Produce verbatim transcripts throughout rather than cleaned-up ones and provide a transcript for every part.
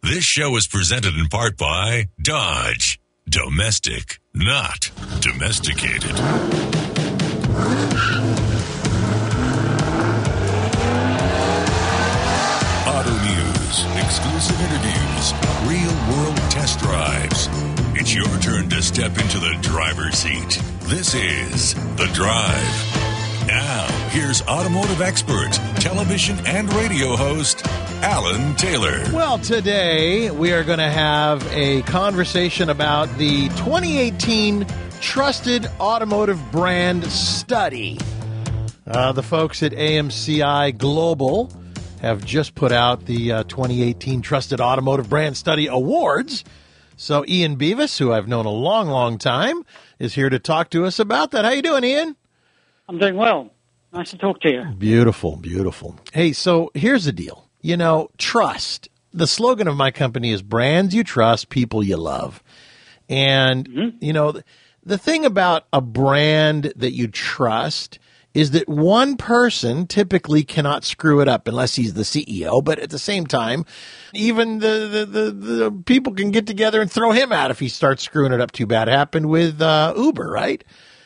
This show is presented in part by Dodge. Domestic, not domesticated. Auto news, exclusive interviews, real-world test drives. It's your turn to step into the driver's seat. This is The Drive. Now, here's automotive expert, television and radio host, Alan Taylor. Well, today we are going to have a conversation about the twenty eighteen Trusted Automotive Brand Study. Uh, the folks at A M C I Global have just put out the uh, twenty eighteen Trusted Automotive Brand Study Awards. So Ian Beavis, who I've known a long, long time, is here to talk to us about that. How you doing, Ian? I'm doing well. Nice to talk to you. Beautiful, beautiful. Hey, so here's the deal. You know, trust. The slogan of my company is brands you trust, people you love. And, mm-hmm. you know, the thing about a brand that you trust is that one person typically cannot screw it up unless he's the C E O. But at the same time, even the, the, the, the people can get together and throw him out if he starts screwing it up too bad. It happened with uh, Uber, right?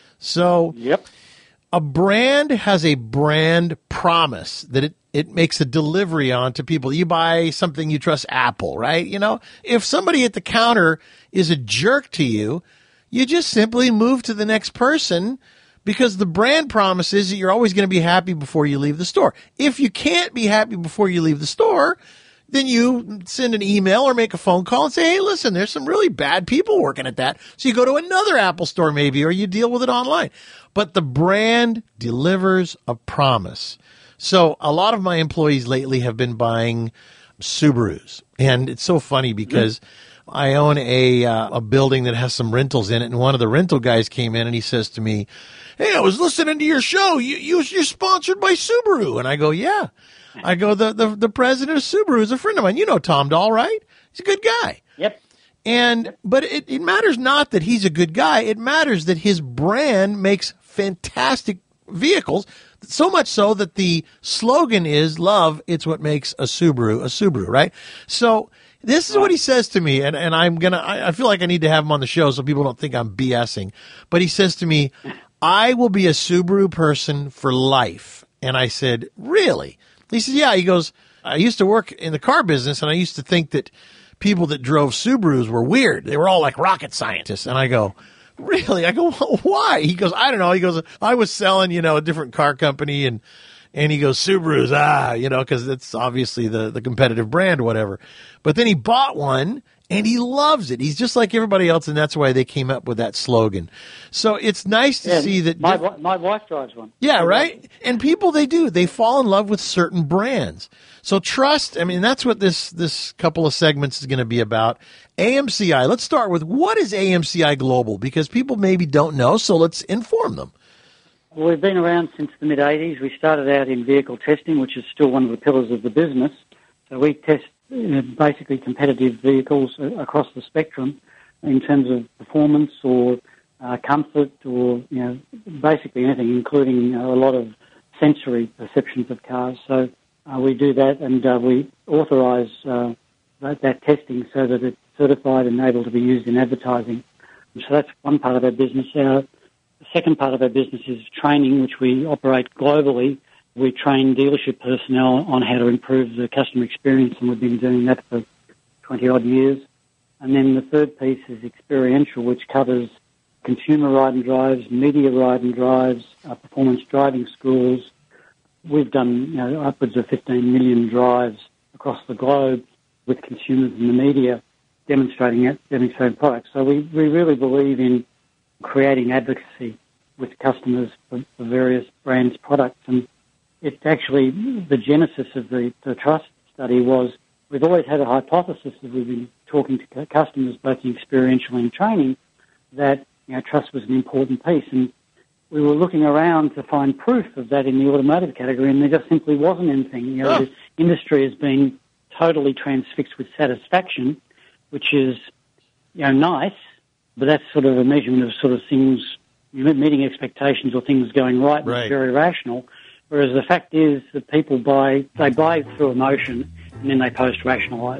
So yep. A brand has a brand promise that it, it makes a delivery on to people. You buy something, you trust Apple, right? You know, if somebody at the counter is a jerk to you, you just simply move to the next person because the brand promises that you're always going to be happy before you leave the store. If you can't be happy before you leave the store, then you send an email or make a phone call and say, hey, listen, there's some really bad people working at that. So you go to another Apple store maybe, or you deal with it online. But the brand delivers a promise. So a lot of my employees lately have been buying Subarus. And it's so funny because mm-hmm. I own a uh, a building that has some rentals in it. And one of the rental guys came in and he says to me, hey, I was listening to your show. You, you, you're sponsored by Subaru. And I go, yeah. I go, the, the, the president of Subaru is a friend of mine. You know Tom Dahl, right? He's a good guy. Yep. And, yep. but it, it matters not that he's a good guy. It matters that his brand makes fantastic vehicles, so much so that the slogan is love. It's what makes a Subaru a Subaru, right? So this is what he says to me. And, and I'm going to, I feel like I need to have him on the show so people don't think I'm BSing. But he says to me, I will be a Subaru person for life. And I said, really? He says, yeah. He goes, I used to work in the car business, and I used to think that people that drove Subarus were weird. They were all like rocket scientists. And I go, really? I go, why? He goes, I don't know. He goes, I was selling, you know, a different car company, and and he goes, Subarus, ah, you know, because it's obviously the, the competitive brand or whatever. But then he bought one, and he loves it. He's just like everybody else, and that's why they came up with that slogan. So it's nice to yeah, see that. My, diff- my wife drives one. Yeah, right? And people, they do. They fall in love with certain brands. So trust, I mean, that's what this, this couple of segments is going to be about. A M C I, let's start with, what is A M C I Global? Because people maybe don't know, so let's inform them. Well, we've been around since the mid-eighties. We started out in vehicle testing, which is still one of the pillars of the business. So we test you know, basically competitive vehicles across the spectrum in terms of performance or uh, comfort or, you know, basically anything, including uh, a lot of sensory perceptions of cars. So uh, we do that, and uh, we authorise uh, that, that testing so that it's certified and able to be used in advertising. And so that's one part of our business. Our second part of our business is training, which we operate globally. We train dealership personnel on how to improve the customer experience, and we've been doing that for twenty-odd years. And then the third piece is experiential, which covers consumer ride and drives, media ride and drives, uh, performance driving schools. We've done you know, upwards of fifteen million drives across the globe with consumers and the media demonstrating it, demonstrating products. So we, we really believe in creating advocacy with customers for, for various brands' products. And it's actually the genesis of the, the trust study was we've always had a hypothesis that we've been talking to customers, both in experiential and training, that you know, trust was an important piece. And we were looking around to find proof of that in the automotive category, and there just simply wasn't anything. You know, oh. The industry has been totally transfixed with satisfaction, which is, you know, nice, but that's sort of a measurement of sort of things, you know, meeting expectations or things going right, and right. It's very rational. Whereas the fact is that people buy, they buy through emotion, and then they post-rationalise.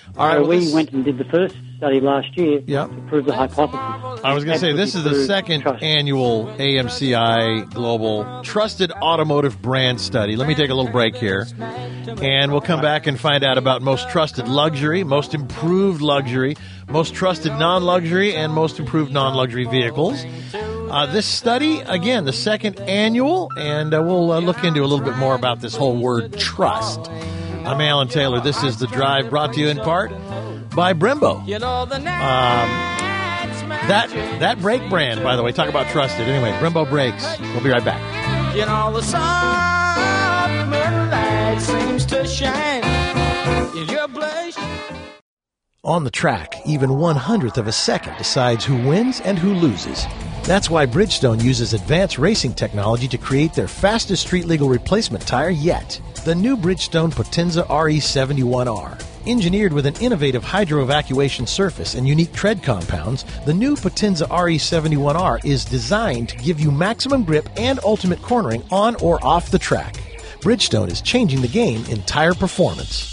All right, so well, we this- went and did the first study last year Yep. to prove the hypothesis. I was going to say, this is the Absolutely second trust. annual A M C I Global Trusted Automotive Brand Study. Let me take a little break here, and we'll come back and find out about most trusted luxury, most improved luxury, most trusted non-luxury, and most improved non-luxury vehicles. Uh, this study, again, the second annual, and uh, we'll uh, look into a little bit more about this whole word trust. I'm Alan Taylor. This is The Drive, brought to you in part by Brembo. You know the Um, that that brake brand, by the way, talk about trusted. Anyway, Brembo brakes. We'll be right back. You know the sun light seems to shine in your place. On the track, even one hundredth of a second decides who wins and who loses. That's why Bridgestone uses advanced racing technology to create their fastest street-legal replacement tire yet. The new Bridgestone Potenza R E seventy-one R. Engineered with an innovative hydro-evacuation surface and unique tread compounds, the new Potenza R E seventy-one R is designed to give you maximum grip and ultimate cornering on or off the track. Bridgestone is changing the game in tire performance.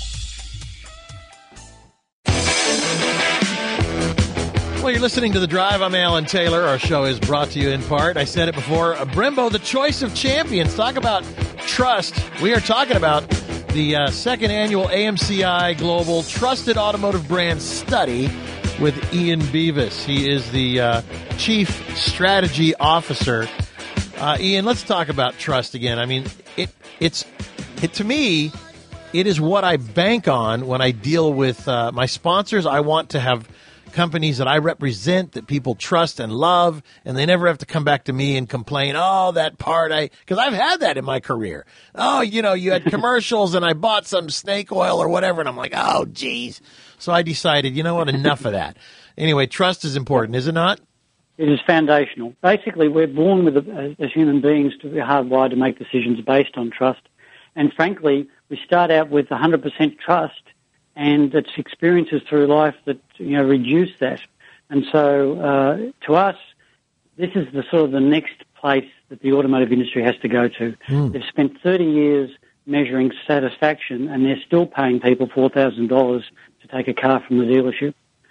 Well, you're listening to The Drive. I'm Alan Taylor. Our show is brought to you in part, I said it before, Brembo, the choice of champions. Talk about trust. We are talking about the uh, second annual A M C I Global Trusted Automotive Brand Study with Ian Beavis. He is the uh, Chief Strategy Officer. Uh, Ian, let's talk about trust again. I mean, it it's it, to me, it is what I bank on when I deal with uh, my sponsors. I want to have companies that I represent that people trust and love, and they never have to come back to me and complain, oh, that part I, because I've had that in my career. Oh, you know, you had commercials and I bought some snake oil or whatever, and I'm like, oh, geez. So I decided, you know what, enough of that. Anyway, trust is important, is it not? It is foundational. Basically, we're born with, a, as human beings, to be hardwired to make decisions based on trust. And frankly, we start out with one hundred percent trust, and it's experiences through life that, you know, reduce that. And so, uh, to us, this is the sort of the next place that the automotive industry has to go to. Mm. They've spent thirty years measuring satisfaction, and they're still paying people four thousand dollars to take a car from the dealership.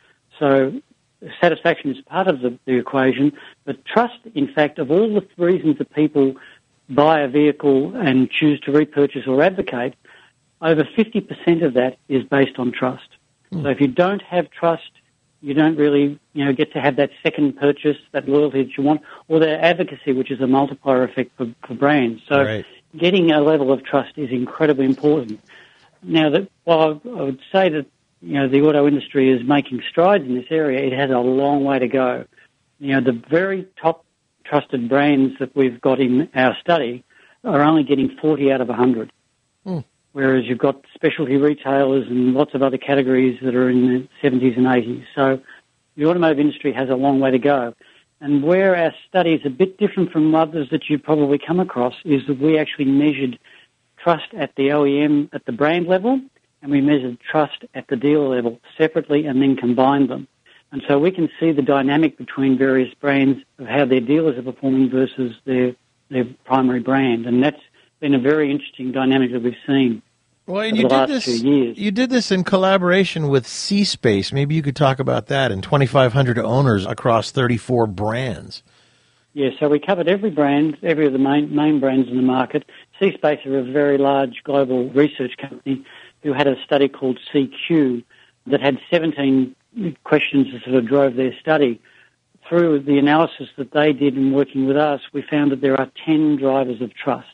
So satisfaction is part of the, the equation, but trust, in fact, of all the reasons that people buy a vehicle and choose to repurchase or advocate, over fifty percent of that is based on trust. Mm. So if you don't have trust, you don't really, you know, get to have that second purchase, that loyalty that you want, or that advocacy, which is a multiplier effect for, for brands. So right. Getting a level of trust is incredibly important. Now, that, while I would say that, you know, the auto industry is making strides in this area, it has a long way to go. You know, the very top trusted brands that we've got in our study are only getting forty out of one hundred. Mm. Whereas you've got specialty retailers and lots of other categories that are in the seventies and eighties. So the automotive industry has a long way to go. And where our study is a bit different from others that you've probably come across is that we actually measured trust at the O E M, at the brand level, and we measured trust at the dealer level separately and then combined them. And so we can see the dynamic between various brands of how their dealers are performing versus their, their primary brand. And that's been a very interesting dynamic that we've seen. Well, and you did this. You did this in collaboration with C-Space. Maybe you could talk about that. And twenty-five hundred owners across thirty-four brands. Yeah, so we covered every brand, every of the main main brands in the market. C-Space are a very large global research company who had a study called C Q that had seventeen questions that sort of drove their study. Through the analysis that they did in working with us, we found that there are ten drivers of trust,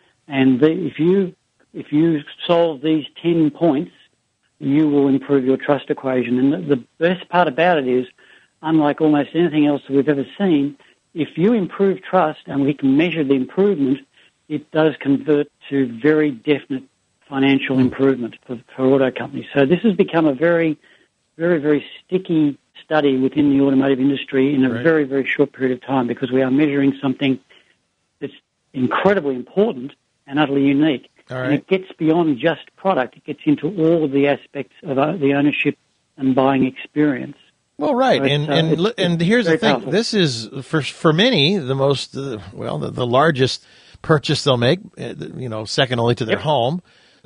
and the, if you If you solve these ten points, you will improve your trust equation. And the, the best part about it is, unlike almost anything else that we've ever seen, if you improve trust and we can measure the improvement, it does convert to very definite financial improvement for, for auto companies. So this has become a very, very, very sticky study within the automotive industry in a right. very, very short period of time, because we are measuring something that's incredibly important and utterly unique. All right. And it gets beyond just product. It gets into all of the aspects of the ownership and buying experience. Well, right, so and uh, and it's, and here's the thing: powerful. This is for for many the most uh, well the, the largest purchase they'll make. Uh, you know, second only to their yep. home.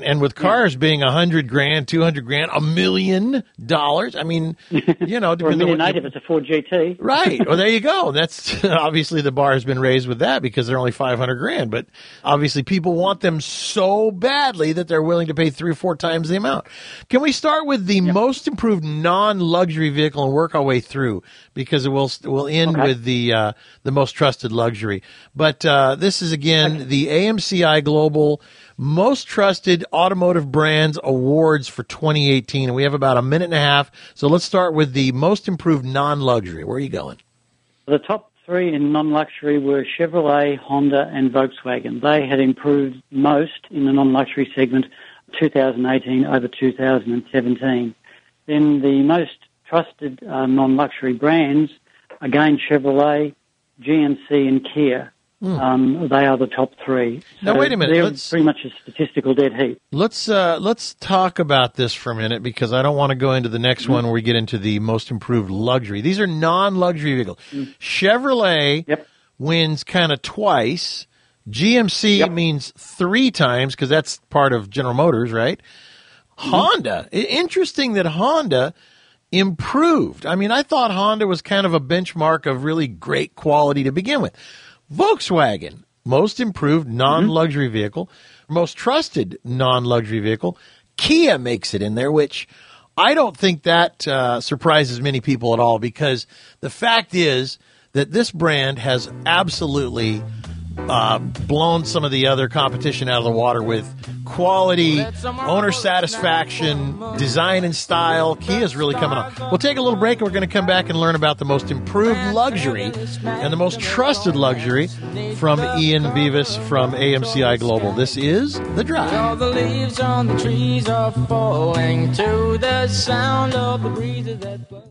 And with cars being a hundred grand, two hundred grand, a million dollars. I mean, you know, For a depending on million what eight you, if it's a Ford G T. right. Well, there you go. That's obviously the bar has been raised with that because they're only five hundred grand. But obviously people want them so badly that they're willing to pay three or four times the amount. Can we start with the yep. most improved non-luxury vehicle and work our way through? Because it will we'll end okay. with the uh, the most trusted luxury. But uh, this is again okay. the A M C I Global Most Trusted Automotive Brands Awards for twenty eighteen, and we have about a minute and a half. So let's start with the most improved non-luxury. Where are you going? The top three in non-luxury were Chevrolet, Honda, and Volkswagen. They had improved most in the non-luxury segment two thousand eighteen over two thousand seventeen. Then the most trusted uh, non-luxury brands, again Chevrolet, G M C, and Kia. Mm. Um, they are the top three. So now, wait a minute. They're let's, pretty much a statistical dead heat. Let's uh, let's talk about this for a minute because I don't want to go into the next mm. one where we get into the most improved luxury. These are non-luxury vehicles. Mm. Chevrolet yep. wins kind of twice. G M C yep. means three times because that's part of General Motors, right? Mm. Honda. Interesting that Honda improved. I mean, I thought Honda was kind of a benchmark of really great quality to begin with. Volkswagen, most improved non-luxury mm-hmm. vehicle, most trusted non-luxury vehicle. Kia makes it in there, which I don't think that uh, surprises many people at all because the fact is that this brand has absolutely uh, blown some of the other competition out of the water with quality, owner satisfaction, design and style. Kia's really coming on. We'll take a little break and we're going to come back and learn about the most improved luxury and the most trusted luxury from Ian Beavis from A M C I Global. This is The Drive. All the leaves on the trees are falling to the sound of the breezes that blow.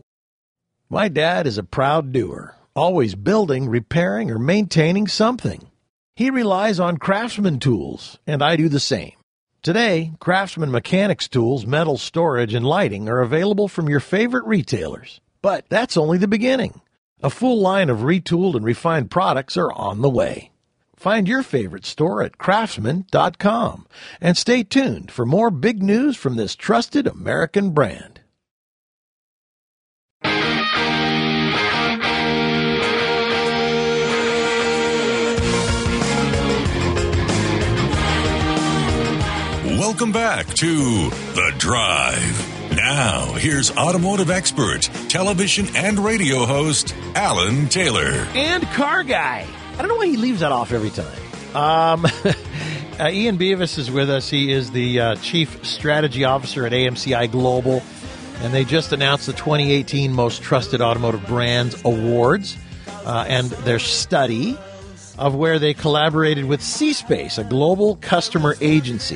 My dad is a proud doer, always building, repairing, or maintaining something. He relies on Craftsman tools, and I do the same. Today, Craftsman mechanics tools, metal storage, and lighting are available from your favorite retailers. But that's only the beginning. A full line of retooled and refined products are on the way. Find your favorite store at craftsman dot com and stay tuned for more big news from this trusted American brand. Welcome back to The Drive. Now, here's automotive expert, television and radio host, Alan Taylor. And car guy. I don't know why he leaves that off every time. Um, uh, Ian Beavis is with us. He is the uh, Chief Strategy Officer at A M C I Global. And they just announced the twenty eighteen Most Trusted Automotive Brands Awards uh, and their study of where they collaborated with C-Space, a global customer agency.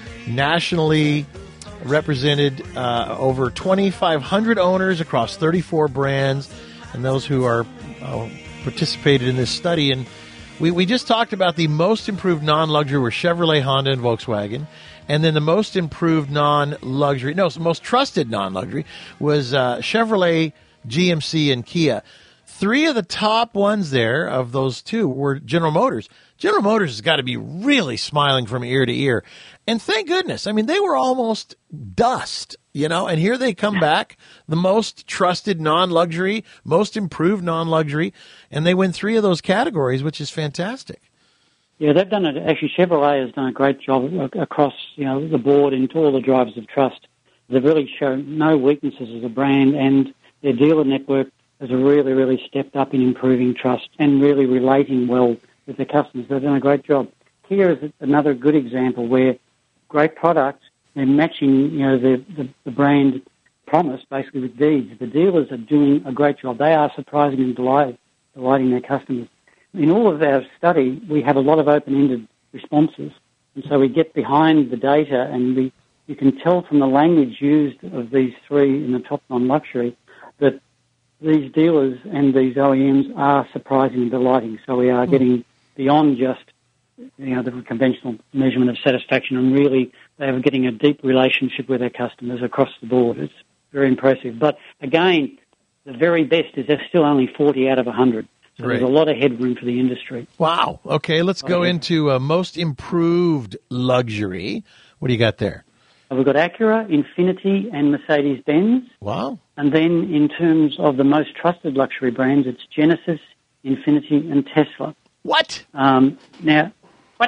Nationally represented uh, over twenty-five hundred owners across thirty-four brands and those who are uh, participated in this study. And we, we just talked about the most improved non-luxury were Chevrolet, Honda, and Volkswagen. And then the most improved non-luxury, no, most trusted non-luxury was uh, Chevrolet, G M C, and Kia. Three of the top ones there of those two were General Motors. General Motors has got to be really smiling from ear to ear. And thank goodness. I mean, they were almost dust, you know, and here they come back, the most trusted non-luxury, most improved non-luxury, and they win three of those categories, which is fantastic. Yeah, they've done it. Actually, Chevrolet has done a great job across, you know, the board into all the drivers of trust. They've really shown no weaknesses as a brand, and their dealer network has really, really stepped up in improving trust and really relating well with their customers. They've done a great job. Kia is another good example where great product and matching, you know, the, the, the brand promise basically with deeds. The dealers are doing a great job. They are surprising and delight, delighting their customers. In all of our study, we have a lot of open-ended responses, and so we get behind the data, and we you can tell from the language used of these three in the top non-luxury that these dealers and these O E Ms are surprising and delighting. So we are getting beyond just, you know, the conventional measurement of satisfaction, and really they are getting a deep relationship with their customers across the board. It's very impressive. But again, the very best is there's still only forty out of one hundred. So Great. there's a lot of headroom for the industry. Wow. Okay, let's go Okay. into uh, most improved luxury. What do you got there? So we've got Acura, Infiniti, and Mercedes-Benz. Wow. And then in terms of the most trusted luxury brands, it's Genesis, Infiniti, and Tesla. What? Um, now, what?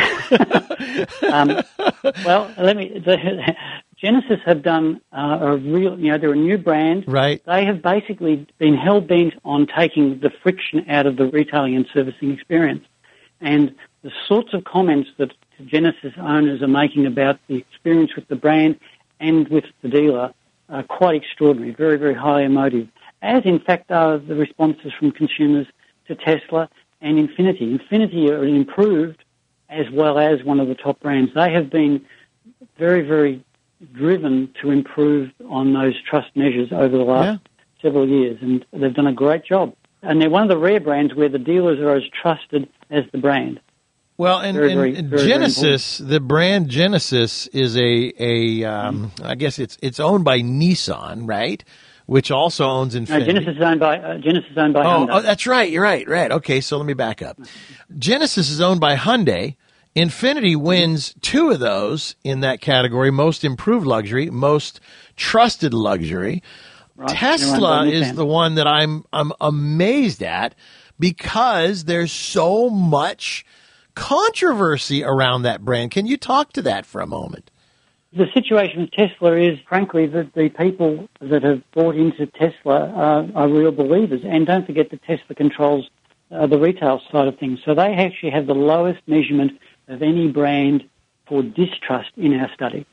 um, well, let me. The, Genesis have done uh, a real. You know, they're a new brand. Right. They have basically been hell bent on taking the friction out of the retailing and servicing experience, and the sorts of comments that Genesis owners are making about the experience with the brand and with the dealer are quite extraordinary. Very, very highly emotive. As in fact are the responses from consumers to Tesla and Infiniti. Infiniti are improved as well as one of the top brands. They have been very, very driven to improve on those trust measures over the last Yeah. several years, and they've done a great job. And they're one of the rare brands where the dealers are as trusted as the brand. Well, and, Very, and very, very, very Genesis, the brand Genesis is a, a um, I guess it's it's owned by Nissan, right? Which also owns Infiniti. No, Genesis is owned by uh, Genesis is owned by Oh, Hyundai. oh, that's right. You're right. Right. Okay. So let me back up. Genesis is owned by Hyundai. Infiniti wins two of those in that category: most improved luxury, most trusted luxury. Right. Tesla Everyone's is understand. the one that I'm I'm amazed at because there's so much controversy around that brand. Can you talk to that for a moment? The situation with Tesla is, frankly, that the people that have bought into Tesla are, are real believers. And don't forget that Tesla controls uh, the retail side of things. So they actually have the lowest measurement of any brand for distrust in our study.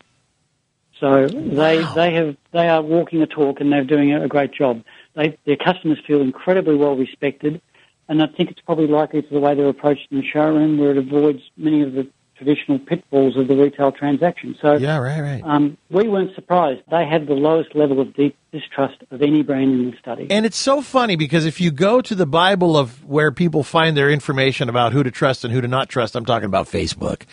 So they Wow. they have they are walking the talk, and they're doing a great job. They, their customers feel incredibly well respected, and I think it's probably likely to the way they're approached in the showroom, where it avoids many of the traditional pitfalls of the retail transaction. So Yeah, right, right. um, we weren't surprised. They had the lowest level of deep distrust of any brand in the study. And it's so funny because if you go to the Bible of where people find their information about who to trust and who to not trust, I'm talking about Facebook.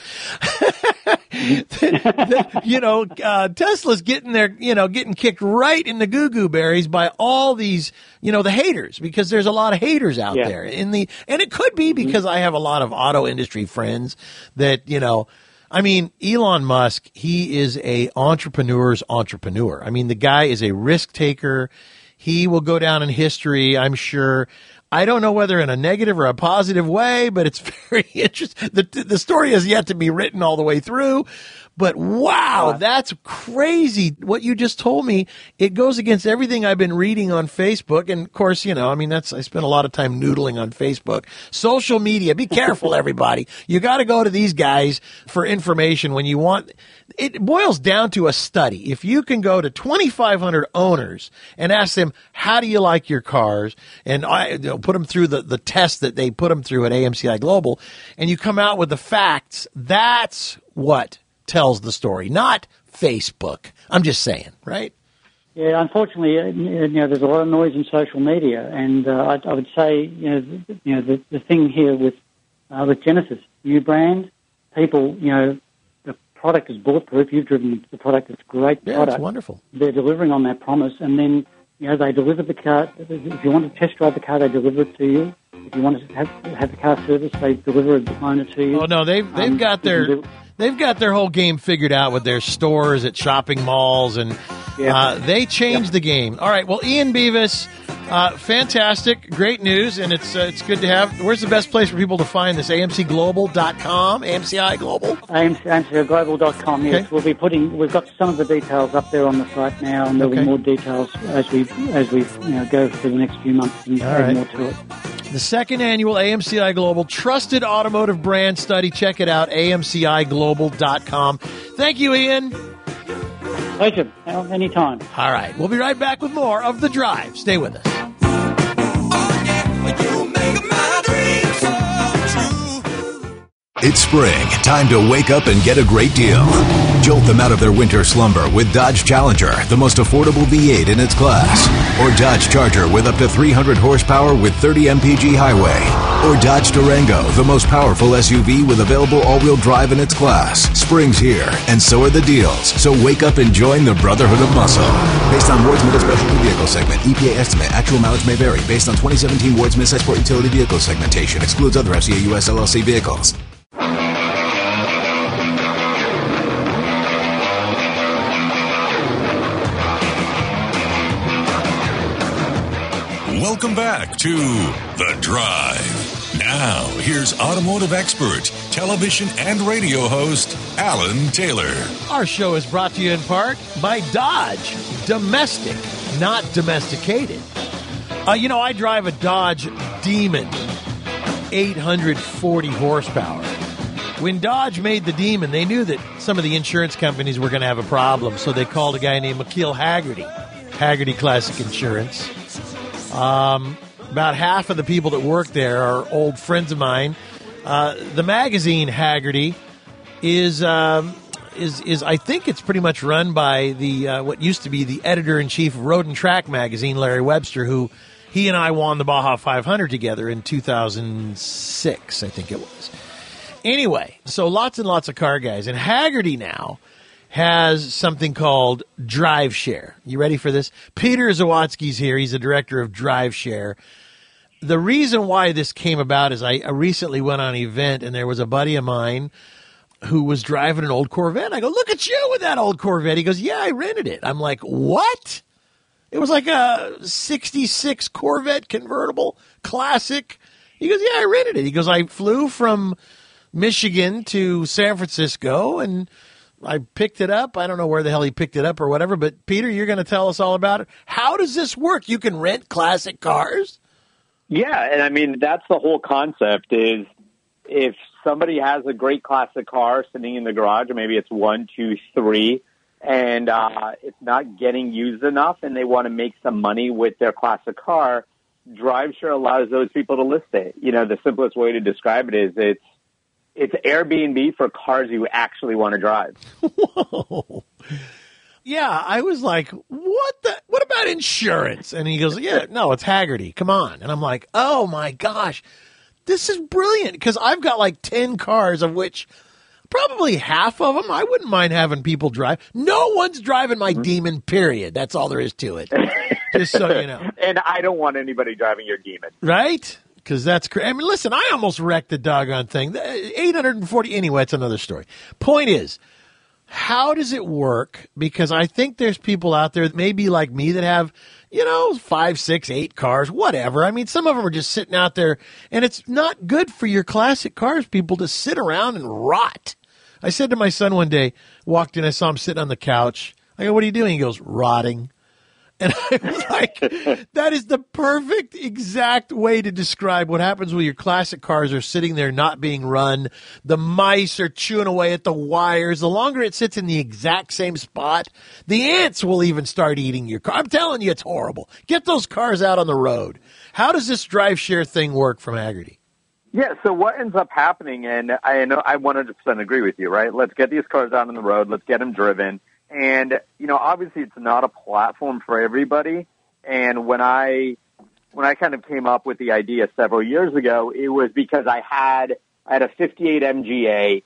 you know, uh, Tesla's getting their, you know, getting kicked right in the goo-goo berries by all these, you know, the haters, because there's a lot of haters out Yeah. there in the, and it could be because I have a lot of auto industry friends that, you know, I mean, Elon Musk, he is a entrepreneur's entrepreneur. I mean, the guy is a risk taker. He will go down in history, I'm sure. I don't know whether in a negative or a positive way, but it's very interesting. The, the story has yet to be written all the way through. But wow, that's crazy. What you just told me, it goes against everything I've been reading on Facebook. And of course, you know, I mean, that's, I spent a lot of time noodling on Facebook. Social media, be careful, everybody. You got to go to these guys for information when you want. It boils down to a study. If you can go to twenty-five hundred owners and ask them, how do you like your cars? And I, you know, put them through the, the test that they put them through at A M C I Global, and you come out with the facts, that's what tells the story, not Facebook. I'm just saying, right? Yeah, unfortunately, uh, you know, there's a lot of noise in social media, and uh, I, I would say, you know, the, you know, the, the thing here with uh, with Genesis, new brand, people, you know, the product is bulletproof. You've driven the product; it's a great Yeah, product. it's wonderful. They're delivering on that promise, and then you know they deliver the car. If you want to test drive the car, they deliver it to you. If you want to have, have the car serviced, they deliver a loaner to you. Oh no, they've they've Um, got you their can do- they've got their whole game figured out with their stores at shopping malls, and Yeah. uh, they changed the game. All right, well, Ian Beavis, uh, fantastic, great news, and it's uh, it's good to have. Where's the best place for people to find this? A M C global dot com, A M C I Global. A M C global dot com, yes. Okay. We'll be putting, we've got some of the details up there on the site now, and there'll Okay. be more details as we as we you know, go for the next few months and All add right. more to it. The second annual A M C I Global Trusted Automotive Brand Study. Check it out, A M C I global dot com. Thank you, Ian. Pleasure, anytime. All right, we'll be right back with more of The Drive. Stay with us. It's spring, time to wake up and get a great deal. Jolt them out of their winter slumber with Dodge Challenger, the most affordable V eight in its class. Or Dodge Charger with up to three hundred horsepower with thirty M P G highway. Or Dodge Durango, the most powerful S U V with available all-wheel drive in its class. Spring's here, and so are the deals. So wake up and join the Brotherhood of Muscle. Based on Ward's Middle Specialty Vehicle Segment, E P A estimate, actual mileage may vary. Based on twenty seventeen Ward's Midsize Sport Utility Vehicle Segmentation, excludes other F C A U S L L C vehicles. Welcome back to The Drive. Now, here's automotive expert, television and radio host, Alan Taylor. Our show is brought to you in part by Dodge. Domestic, not domesticated. Uh, you know, I drive a Dodge Demon, eight hundred forty horsepower. When Dodge made the Demon, they knew that some of the insurance companies were going to have a problem, so they called a guy named McKeel Haggerty, Haggerty Classic Insurance. Um, about half of the people that work there are old friends of mine. Uh, the magazine Haggerty is um, is is I think it's pretty much run by the uh, what used to be the editor in chief of Road and Track magazine, Larry Webster, who he and I won the Baja five hundred together in two thousand six, I think it was. Anyway, so lots and lots of car guys, and Haggerty now has something called Drive Share. You ready for this? Peter Zawadzki's here. He's the director of Drive Share. The reason why this came about is I recently went on an event, and there was a buddy of mine who was driving an old Corvette. I go, look at you with that old Corvette. He goes, yeah, I rented it. I'm like, what? It was like a sixty-six Corvette convertible, classic. He goes, yeah, I rented it. He goes, I flew from Michigan to San Francisco, and I picked it up. I don't know where the hell he picked it up or whatever, but Peter, you're going to tell us all about it. How does this work? You can rent classic cars? Yeah, and I mean, that's the whole concept is if somebody has a great classic car sitting in the garage, or maybe it's one, two, three, and uh, it's not getting used enough and they want to make some money with their classic car, DriveShare allows those people to list it. You know, the simplest way to describe it is it's It's Airbnb for cars you actually want to drive. Whoa. Yeah, I was like, what the, what about insurance? And he goes, yeah, no, it's Haggerty. Come on. And I'm like, oh my gosh, this is brilliant. Because I've got like ten cars, of which probably half of them I wouldn't mind having people drive. No one's driving my mm-hmm. Demon, period. That's all there is to it. Just so you know. And I don't want anybody driving your Demon. Right? Because that's crazy. I mean, listen, I almost wrecked the doggone thing. eight hundred forty. Anyway, it's another story. Point is, how does it work? Because I think there's people out there that may be like me that have, you know, five, six, eight cars, whatever. I mean, some of them are just sitting out there, and it's not good for your classic cars, people, to sit around and rot. I said to my son one day, walked in, I saw him sitting on the couch. I go, what are you doing? He goes, rotting. And I was like, that is the perfect, exact way to describe what happens when your classic cars are sitting there not being run. The mice are chewing away at the wires. The longer it sits in the exact same spot, the ants will even start eating your car. I'm telling you, it's horrible. Get those cars out on the road. How does this drive share thing work from Haggerty? Yeah, so what ends up happening, and I know I one hundred percent agree with you, right? Let's get these cars out on the road. Let's get them driven. And, you know, obviously it's not a platform for everybody. And when I when I kind of came up with the idea several years ago, it was because I had I had a fifty-eight M G A,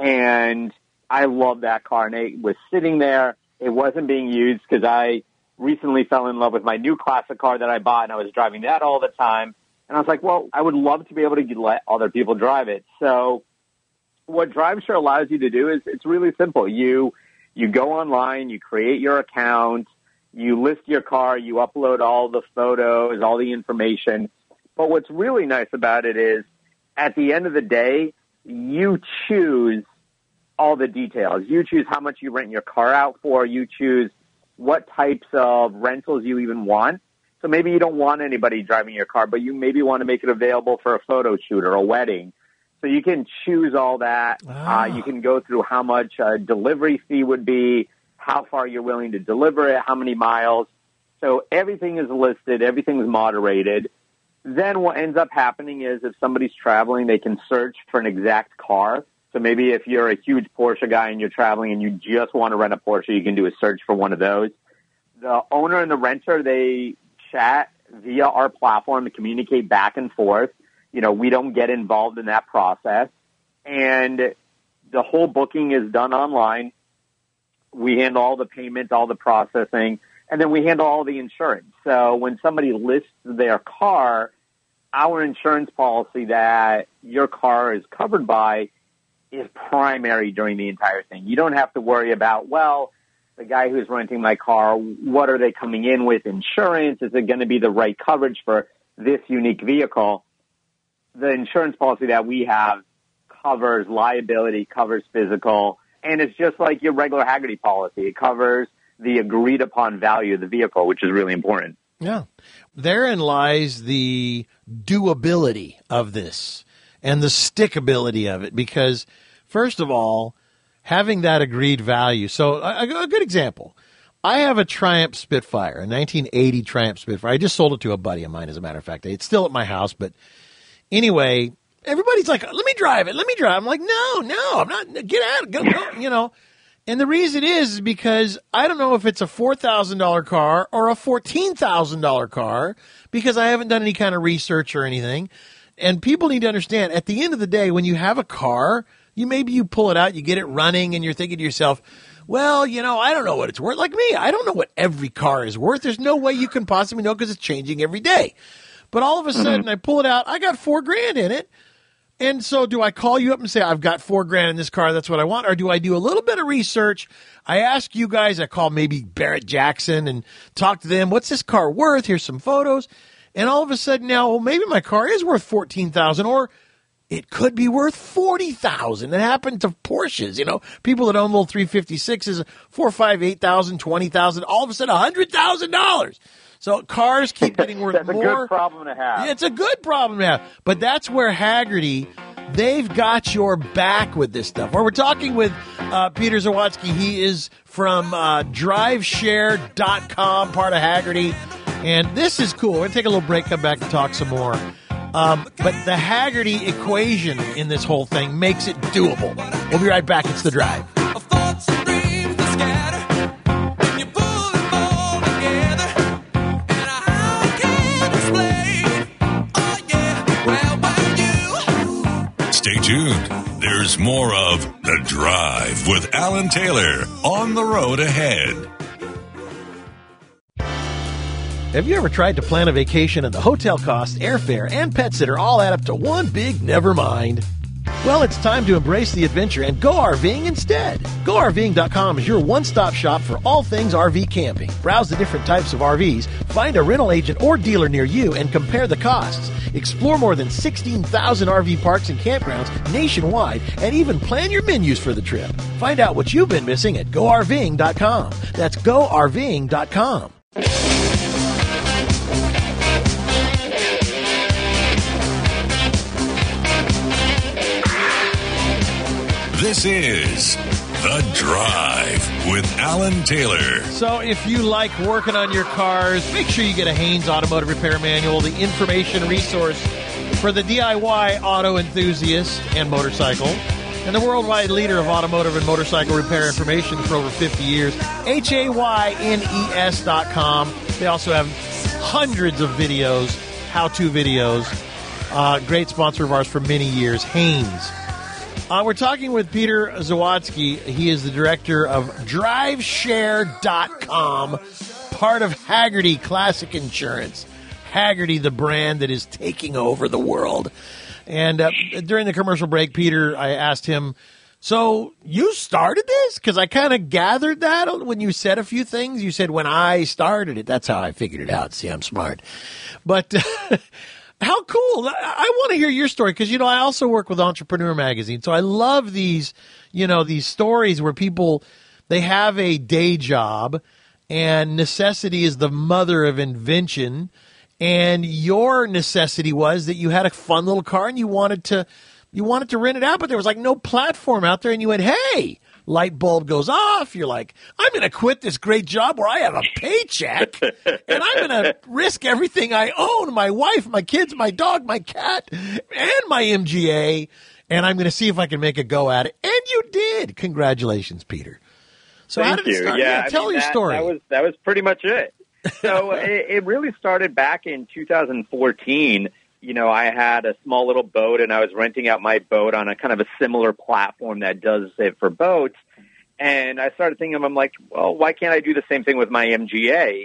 and I loved that car. And it was sitting there. It wasn't being used because I recently fell in love with my new classic car that I bought, and I was driving that all the time. And I was like, well, I would love to be able to let other people drive it. So what DriveShare allows you to do is it's really simple. You You go online, you create your account, you list your car, you upload all the photos, all the information. But what's really nice about it is at the end of the day, you choose all the details. You choose how much you rent your car out for. You choose what types of rentals you even want. So maybe you don't want anybody driving your car, but you maybe want to make it available for a photo shoot or a wedding. So you can choose all that. Ah. Uh, you can go through how much a delivery fee would be, how far you're willing to deliver it, how many miles. So everything is listed. Everything is moderated. then what ends up happening is if somebody's traveling, they can search for an exact car. So maybe if you're a huge Porsche guy and you're traveling and you just want to rent a Porsche, you can do a search for one of those. The owner and the renter, they chat via our platform to communicate back and forth. You know, we don't get involved in that process. And the whole booking is done online. We handle all the payments, all the processing, and then we handle all the insurance. So when somebody lists their car, our insurance policy that your car is covered by is primary during the entire thing. You don't have to worry about, well, the guy who's renting my car, what are they coming in with? Insurance? Is it going to be the right coverage for this unique vehicle? The insurance policy that we have covers liability, covers physical, and it's just like your regular Hagerty policy. It covers the agreed upon value of the vehicle, which is really important. Yeah. Therein lies the doability of this and the stickability of it, because first of all, having that agreed value. So a, a good example, I have a Triumph Spitfire, a nineteen eighty Triumph Spitfire. I just sold it to a buddy of mine, as a matter of fact. It's still at my house, but anyway, everybody's like, let me drive it, let me drive. I'm like, no, no, I'm not, get out, go, go, you know. And the reason is because I don't know if it's a four thousand dollars car or a fourteen thousand dollars car, because I haven't done any kind of research or anything. And people need to understand, at the end of the day, when you have a car, you maybe you pull it out, you get it running, and you're thinking to yourself, well, you know, I don't know what it's worth. Like me, I don't know what every car is worth. There's no way you can possibly know because it's changing every day. But all of a sudden, I pull it out, I got four grand in it. And so do I call you up and say, I've got four grand in this car, that's what I want? Or do I do a little bit of research? I ask you guys, I call maybe Barrett Jackson and talk to them. What's this car worth? Here's some photos. And all of a sudden now, well, maybe my car is worth fourteen thousand dollars, or it could be worth forty thousand dollars. It happened to Porsches, you know, people that own little three fifty-sixes, four, five, eight thousand, twenty thousand, all of a sudden one hundred thousand dollars. So cars keep getting worth that's more. That's a good problem to have. It's a good problem to have. But that's where Hagerty, they've got your back with this stuff. Or we're talking with uh, Peter Zawadzki. He is from uh, drive share dot com, part of Hagerty. And this is cool. We're going to take a little break, come back and talk some more. Um, but the Hagerty equation in this whole thing makes it doable. We'll be right back. It's The Drive. Stay tuned. There's more of The Drive with Alan Taylor on the road ahead. Have you ever tried to plan a vacation and the hotel costs, airfare, and pet sitter all add up to one big never mind? Well, it's time to embrace the adventure and go RVing instead. Go R V ing dot com is your one-stop shop for all things R V camping. Browse the different types of R Vs, find a rental agent or dealer near you, and compare the costs. Explore more than sixteen thousand R V parks and campgrounds nationwide, and even plan your menus for the trip. Find out what you've been missing at Go R V ing dot com. That's Go R V ing dot com. This is The Drive with Alan Taylor. So if you like working on your cars, make sure you get a Haynes Automotive Repair Manual, the information resource for the D I Y auto enthusiast and motorcycle, and the worldwide leader of automotive and motorcycle repair information for over fifty years, H A Y N E S dot com. They also have hundreds of videos, how-to videos. Uh, great sponsor of ours for many years, Haynes. Uh, we're talking with Peter Zawadzki. He is the director of drive share dot com, part of Hagerty Classic Insurance. Hagerty, the brand that is taking over the world. And uh, during the commercial break, Peter, I asked him, so you started this? Because I kind of gathered that when you said a few things. You said, when I started it. That's how I figured it out. See, I'm smart. But... Uh, how cool. I, I want to hear your story because, you know, I also work with Entrepreneur Magazine. So I love these, you know, these stories where people, they have a day job and necessity is the mother of invention. And your necessity was that you had a fun little car and you wanted to, you wanted to rent it out, but there was like no platform out there. And you went, hey, light bulb goes off. You're like, I'm going to quit this great job where I have a paycheck, and I'm going to risk everything I own, my wife, my kids, my dog, my cat, and my M G A, and I'm going to see if I can make a go at it. And you did. Congratulations, Peter. So Thank how did you. it start? Yeah, Yeah, tell I mean, your that, story. That was that was pretty much it. So it, it really started back in two thousand fourteen. You know, I had a small little boat, and I was renting out my boat on a kind of a similar platform that does it for boats. And I started thinking, I'm like, well, why can't I do the same thing with my M G A?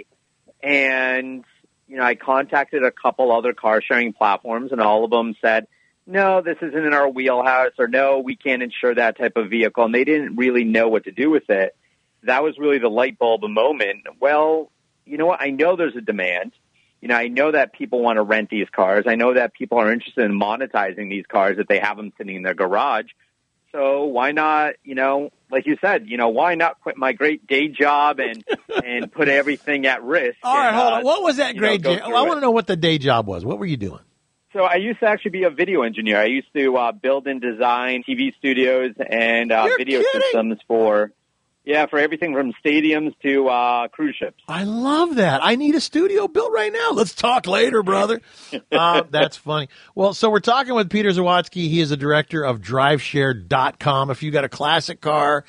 And, you know, I contacted a couple other car sharing platforms, and all of them said, no, this isn't in our wheelhouse, or no, we can't insure that type of vehicle. And they didn't really know what to do with it. That was really the light bulb moment. Well, you know what? I know there's a demand. You know, I know that people want to rent these cars. I know that people are interested in monetizing these cars if they have them sitting in their garage. So why not, you know, like you said, you know, why not quit my great day job and, and put everything at risk? All right, and, hold uh, on. What was that you great know, go job? through I it. want to know what the day job was. What were you doing? So I used to actually be a video engineer. I used to uh, build and design T V studios and uh, You're video kidding. systems for, yeah, for everything from stadiums to uh, cruise ships. I love that. I need a studio built right now. Let's talk later, brother. uh, that's funny. Well, so we're talking with Peter Zawadzki. He is the director of drive share dot com. If you got a classic car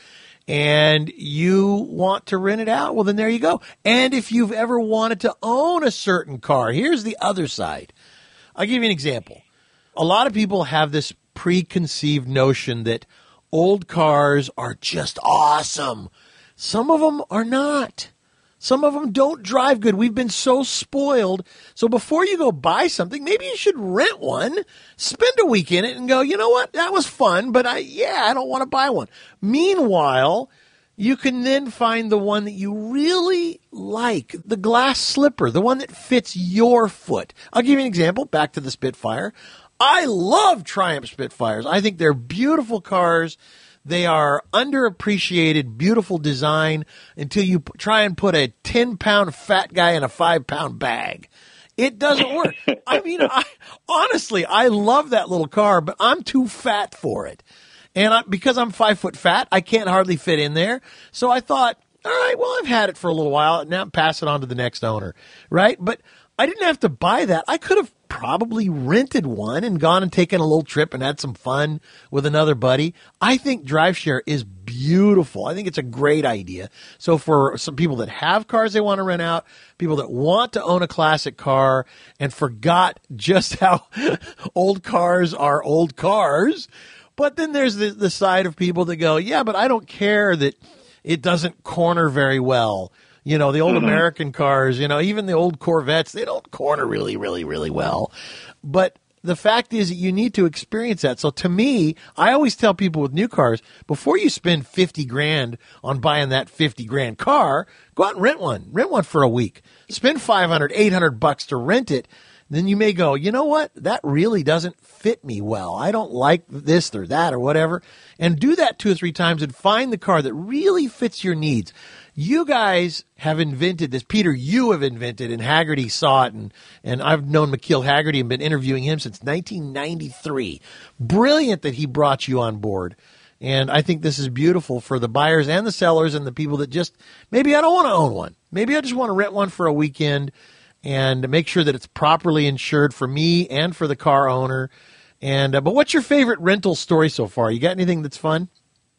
and you want to rent it out, well, then there you go. And if you've ever wanted to own a certain car, here's the other side. I'll give you an example. A lot of people have this preconceived notion that old cars are just awesome. Some of them are not. Some of them don't drive good. We've been so spoiled. So before you go buy something, maybe you should rent one, spend a week in it, and go, you know what? That was fun, but I, yeah, I don't want to buy one. Meanwhile, you can then find the one that you really like, the glass slipper, the one that fits your foot. I'll give you an example. Back to the Spitfire. I love Triumph Spitfires. I think they're beautiful cars. They are underappreciated, beautiful design until you p- try and put a ten-pound fat guy in a five-pound bag. It doesn't work. I mean, I, honestly, I love that little car, but I'm too fat for it. And I, because I'm five foot fat, I can't hardly fit in there. So I thought, all right, well, I've had it for a little while. Now I'm passing it on to the next owner, right? But I didn't have to buy that. I could have probably rented one and gone and taken a little trip and had some fun with another buddy. I think DriveShare is beautiful. I think it's a great idea. So for some people that have cars they want to rent out, people that want to own a classic car and forgot just how old cars are old cars. But then there's the, the side of people that go, yeah, but I don't care that it doesn't corner very well. You know, the old mm-hmm. American cars, you know, even the old Corvettes, they don't corner really, really, really well. But the fact is that you need to experience that. So to me, I always tell people with new cars, before you spend fifty grand on buying that fifty grand car, go out and rent one. Rent one for a week. Spend five hundred, eight hundred bucks to rent it. Then you may go, you know what? That really doesn't fit me well. I don't like this or that or whatever. And do that two or three times and find the car that really fits your needs. You guys have invented this. Peter, you have invented, and Haggerty saw it, and, and I've known McKeel Haggerty and been interviewing him since nineteen ninety-three. Brilliant that he brought you on board. And I think this is beautiful for the buyers and the sellers and the people that just, maybe I don't want to own one. Maybe I just want to rent one for a weekend and make sure that it's properly insured for me and for the car owner. And uh, but what's your favorite rental story so far? You got anything that's fun?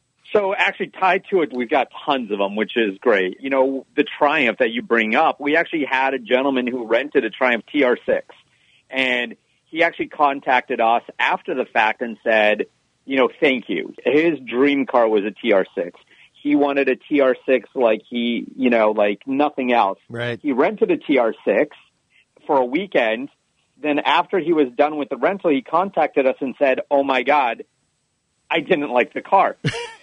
So actually tied to it, we've got tons of them, which is great. You know, the Triumph that you bring up, we actually had a gentleman who rented a Triumph T R six, and he actually contacted us after the fact and said, you know, thank you. His dream car was a T R six. He wanted a T R six like he, you know, like nothing else. Right. He rented a T R six for a weekend. Then after he was done with the rental, he contacted us and said, oh, my God, I didn't like the car.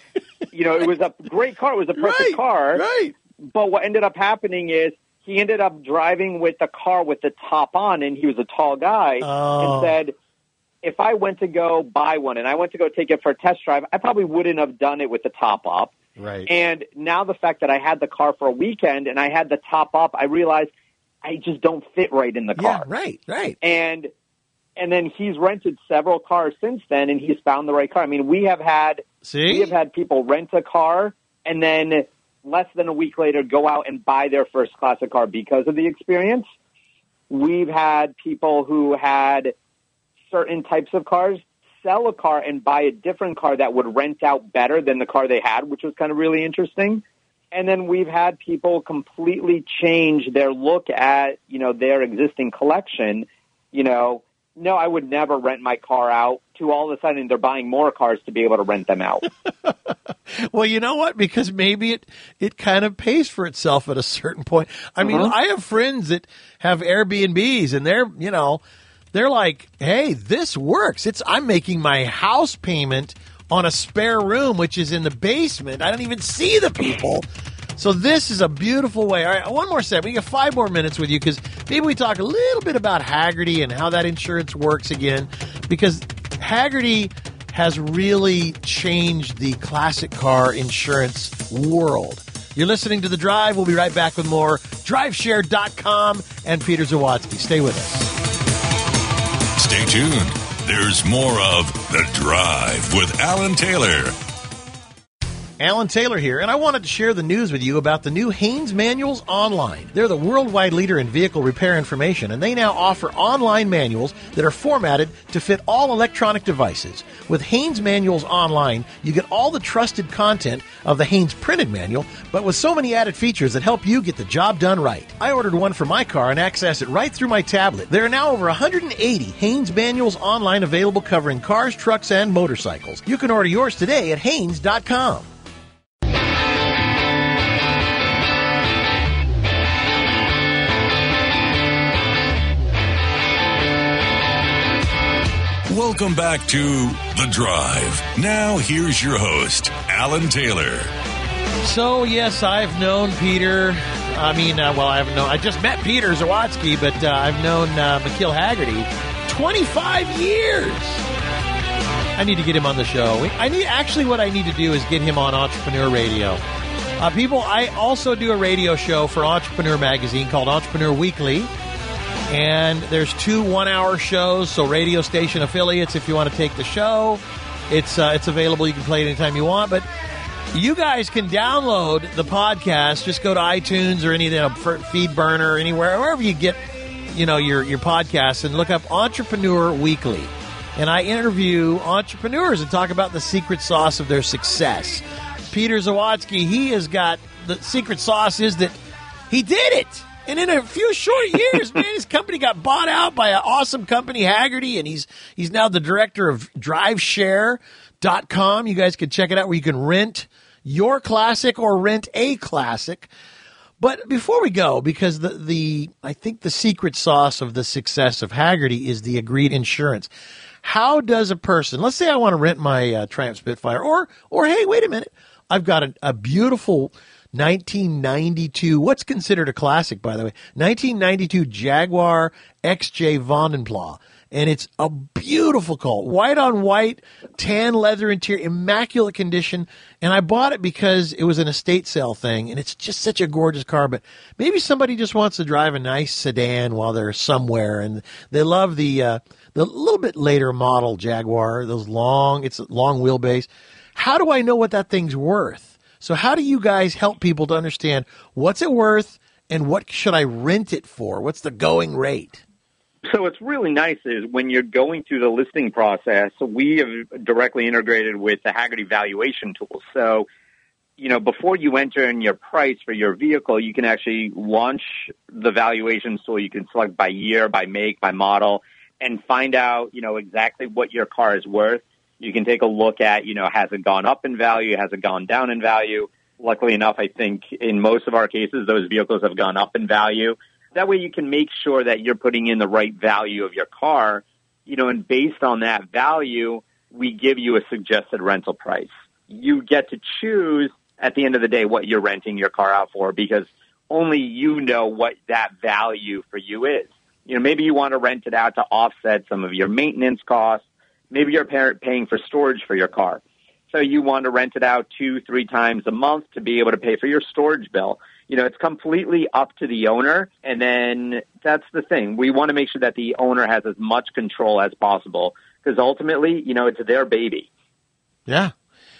You know, it was a great car. It was a perfect right, car. Right. But what ended up happening is he ended up driving with the car with the top on, and he was a tall guy, oh. and said, if I went to go buy one and I went to go take it for a test drive, I probably wouldn't have done it with the top up. Right. And now the fact that I had the car for a weekend and I had the top up, I realized I just don't fit right in the car. Yeah, right, right. And And then he's rented several cars since then, and he's found the right car. I mean, we have had See? we have had people rent a car and then less than a week later go out and buy their first classic car because of the experience. We've had people who had certain types of cars sell a car and buy a different car that would rent out better than the car they had, which was kind of really interesting. And then we've had people completely change their look at, you know, their existing collection. You know, no, I would never rent my car out, to all of a sudden they're buying more cars to be able to rent them out. Well, you know what? Because maybe it, it kind of pays for itself at a certain point. I mean, Uh-huh. I have friends that have Airbnbs and they're, you know, they're like, hey, this works. It's I'm making my house payment on a spare room, which is in the basement. I don't even see the people. So this is a beautiful way. All right, one more step. We got five more minutes with you because maybe we talk a little bit about Hagerty and how that insurance works again, because Hagerty has really changed the classic car insurance world. You're listening to The Drive. We'll be right back with more drive share dot com and Peter Zawadzki. Stay with us. Stay tuned. There's more of The Drive with Alan Taylor. Alan Taylor here, and I wanted to share the news with you about the new Haynes Manuals Online. They're the worldwide leader in vehicle repair information, and they now offer online manuals that are formatted to fit all electronic devices. With Haynes Manuals Online, you get all the trusted content of the Haynes printed manual, but with so many added features that help you get the job done right. I ordered one for my car and access it right through my tablet. There are now over one hundred eighty Haynes Manuals Online available covering cars, trucks, and motorcycles. You can order yours today at haynes dot com. Welcome back to The Drive. Now, here's your host, Alan Taylor. So, yes, I've known Peter. I mean, uh, well, I haven't known. I just met Peter Zawadzki, but uh, I've known uh, McKeel Hagerty twenty-five years. I need to get him on the show. I need actually what I need to do is get him on Entrepreneur Radio. Uh, people, I also do a radio show for Entrepreneur Magazine called Entrepreneur Weekly. And there's two one-hour shows, so radio station affiliates, if you want to take the show, it's uh, it's available. You can play it anytime you want. But you guys can download the podcast. Just go to iTunes or any you know, Feedburner or anywhere, wherever you get you know your, your podcasts, and look up Entrepreneur Weekly. And I interview entrepreneurs and talk about the secret sauce of their success. Peter Zawadzki, he has got the secret sauce is that he did it. And in a few short years, man, his company got bought out by an awesome company, Hagerty, and he's he's now the director of drive share dot com. You guys can check it out where you can rent your classic or rent a classic. But before we go, because the, the I think the secret sauce of the success of Hagerty is the agreed insurance. How does a person, let's say I want to rent my uh, Triumph Spitfire, or or hey, wait a minute, I've got a, a beautiful nineteen ninety-two, what's considered a classic, by the way, nineteen ninety-two Jaguar X J Vandenplas. And it's a beautiful car, white on white, tan leather interior, immaculate condition. And I bought it because it was an estate sale thing, and it's just such a gorgeous car. But maybe somebody just wants to drive a nice sedan while they're somewhere, and they love the uh, the little bit later model Jaguar, those long, it's a long wheelbase. How do I know what that thing's worth? So how do you guys help people to understand what's it worth and what should I rent it for? What's the going rate? So what's really nice is when you're going through the listing process, we have directly integrated with the Hagerty valuation tool. So, you know, before you enter in your price for your vehicle, you can actually launch the valuation tool. You can select by year, by make, by model, and find out, you know, exactly what your car is worth. You can take a look at, you know, has it gone up in value? Has it gone down in value? Luckily enough, I think in most of our cases, those vehicles have gone up in value. That way you can make sure that you're putting in the right value of your car, you know, and based on that value, we give you a suggested rental price. You get to choose at the end of the day what you're renting your car out for, because only you know what that value for you is. You know, maybe you want to rent it out to offset some of your maintenance costs. Maybe you're paying for storage for your car. So you want to rent it out two, three times a month to be able to pay for your storage bill. You know, it's completely up to the owner. And then that's the thing. We want to make sure that the owner has as much control as possible because ultimately, you know, it's their baby. Yeah.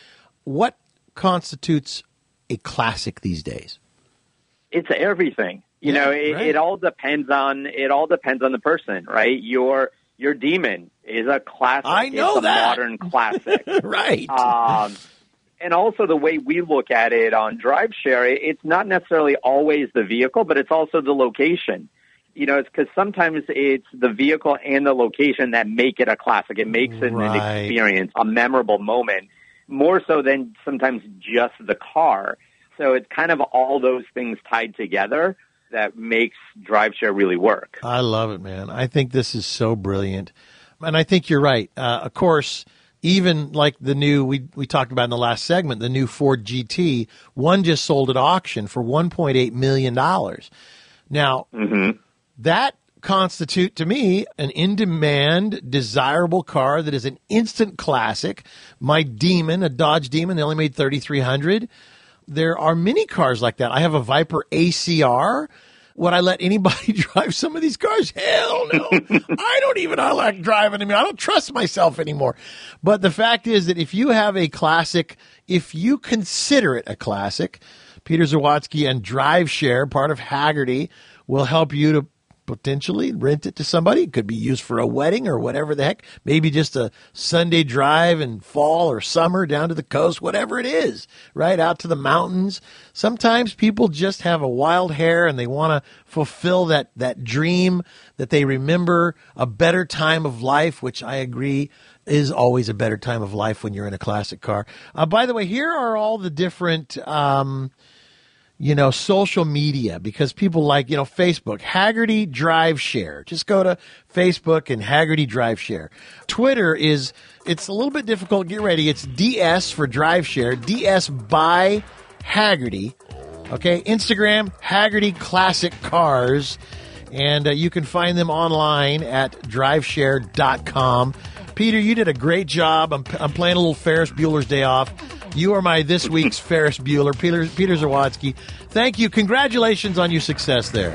What constitutes a classic these days? It's everything. You Yeah, know, it, right. it all depends on it all depends on the person, right? Your your Demon is a classic. I know it's a that. modern classic. Right. Um, and also the way we look at it on DriveShare, it- it's not necessarily always the vehicle, but it's also the location. You know, it's because sometimes it's the vehicle and the location that make it a classic. It makes it Right. an experience, a memorable moment, more so than sometimes just the car. So it's kind of all those things tied together that makes DriveShare really work. I love it, man. I think this is so brilliant. And I think you're right. Uh, of course, even like the new, we, we talked about in the last segment, the new Ford G T, one just sold at auction for one point eight million dollars. Now, Mm-hmm. that constitute to me an in-demand, desirable car that is an instant classic. My Demon, a Dodge Demon, they only made thirty-three hundred. There are many cars like that. I have a Viper A C R. Would I let anybody drive some of these cars? Hell no. I don't even I like driving them. I don't trust myself anymore. But the fact is that if you have a classic, if you consider it a classic, Peter Zawadzki and DriveShare, part of Hagerty, will help you to potentially rent it to somebody. It could be used for a wedding or whatever the heck. Maybe just a Sunday drive in fall or summer down to the coast, whatever it is, right out to the mountains. Sometimes people just have a wild hair and they want to fulfill that, that dream that they remember a better time of life, which I agree is always a better time of life when you're in a classic car. Uh, by the way, here are all the different, um, you know, social media, because people like, you know, Facebook, Hagerty DriveShare. Just go to Facebook and Hagerty DriveShare. Twitter is, it's a little bit difficult. Get ready. It's D S for DriveShare, D S by Hagerty. Okay. Instagram, Hagerty Classic Cars. And uh, you can find them online at driveshare dot com. Peter, you did a great job. I'm, I'm playing a little Ferris Bueller's Day Off. You are my this week's Ferris Bueller, Peter, Peter Zawadzki. Thank you. Congratulations on your success there.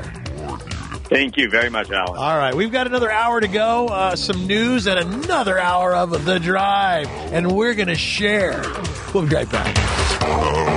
Thank you very much, Alan. All right, we've got another hour to go, uh, some news, and another hour of The Drive, and we're going to share. We'll be right back.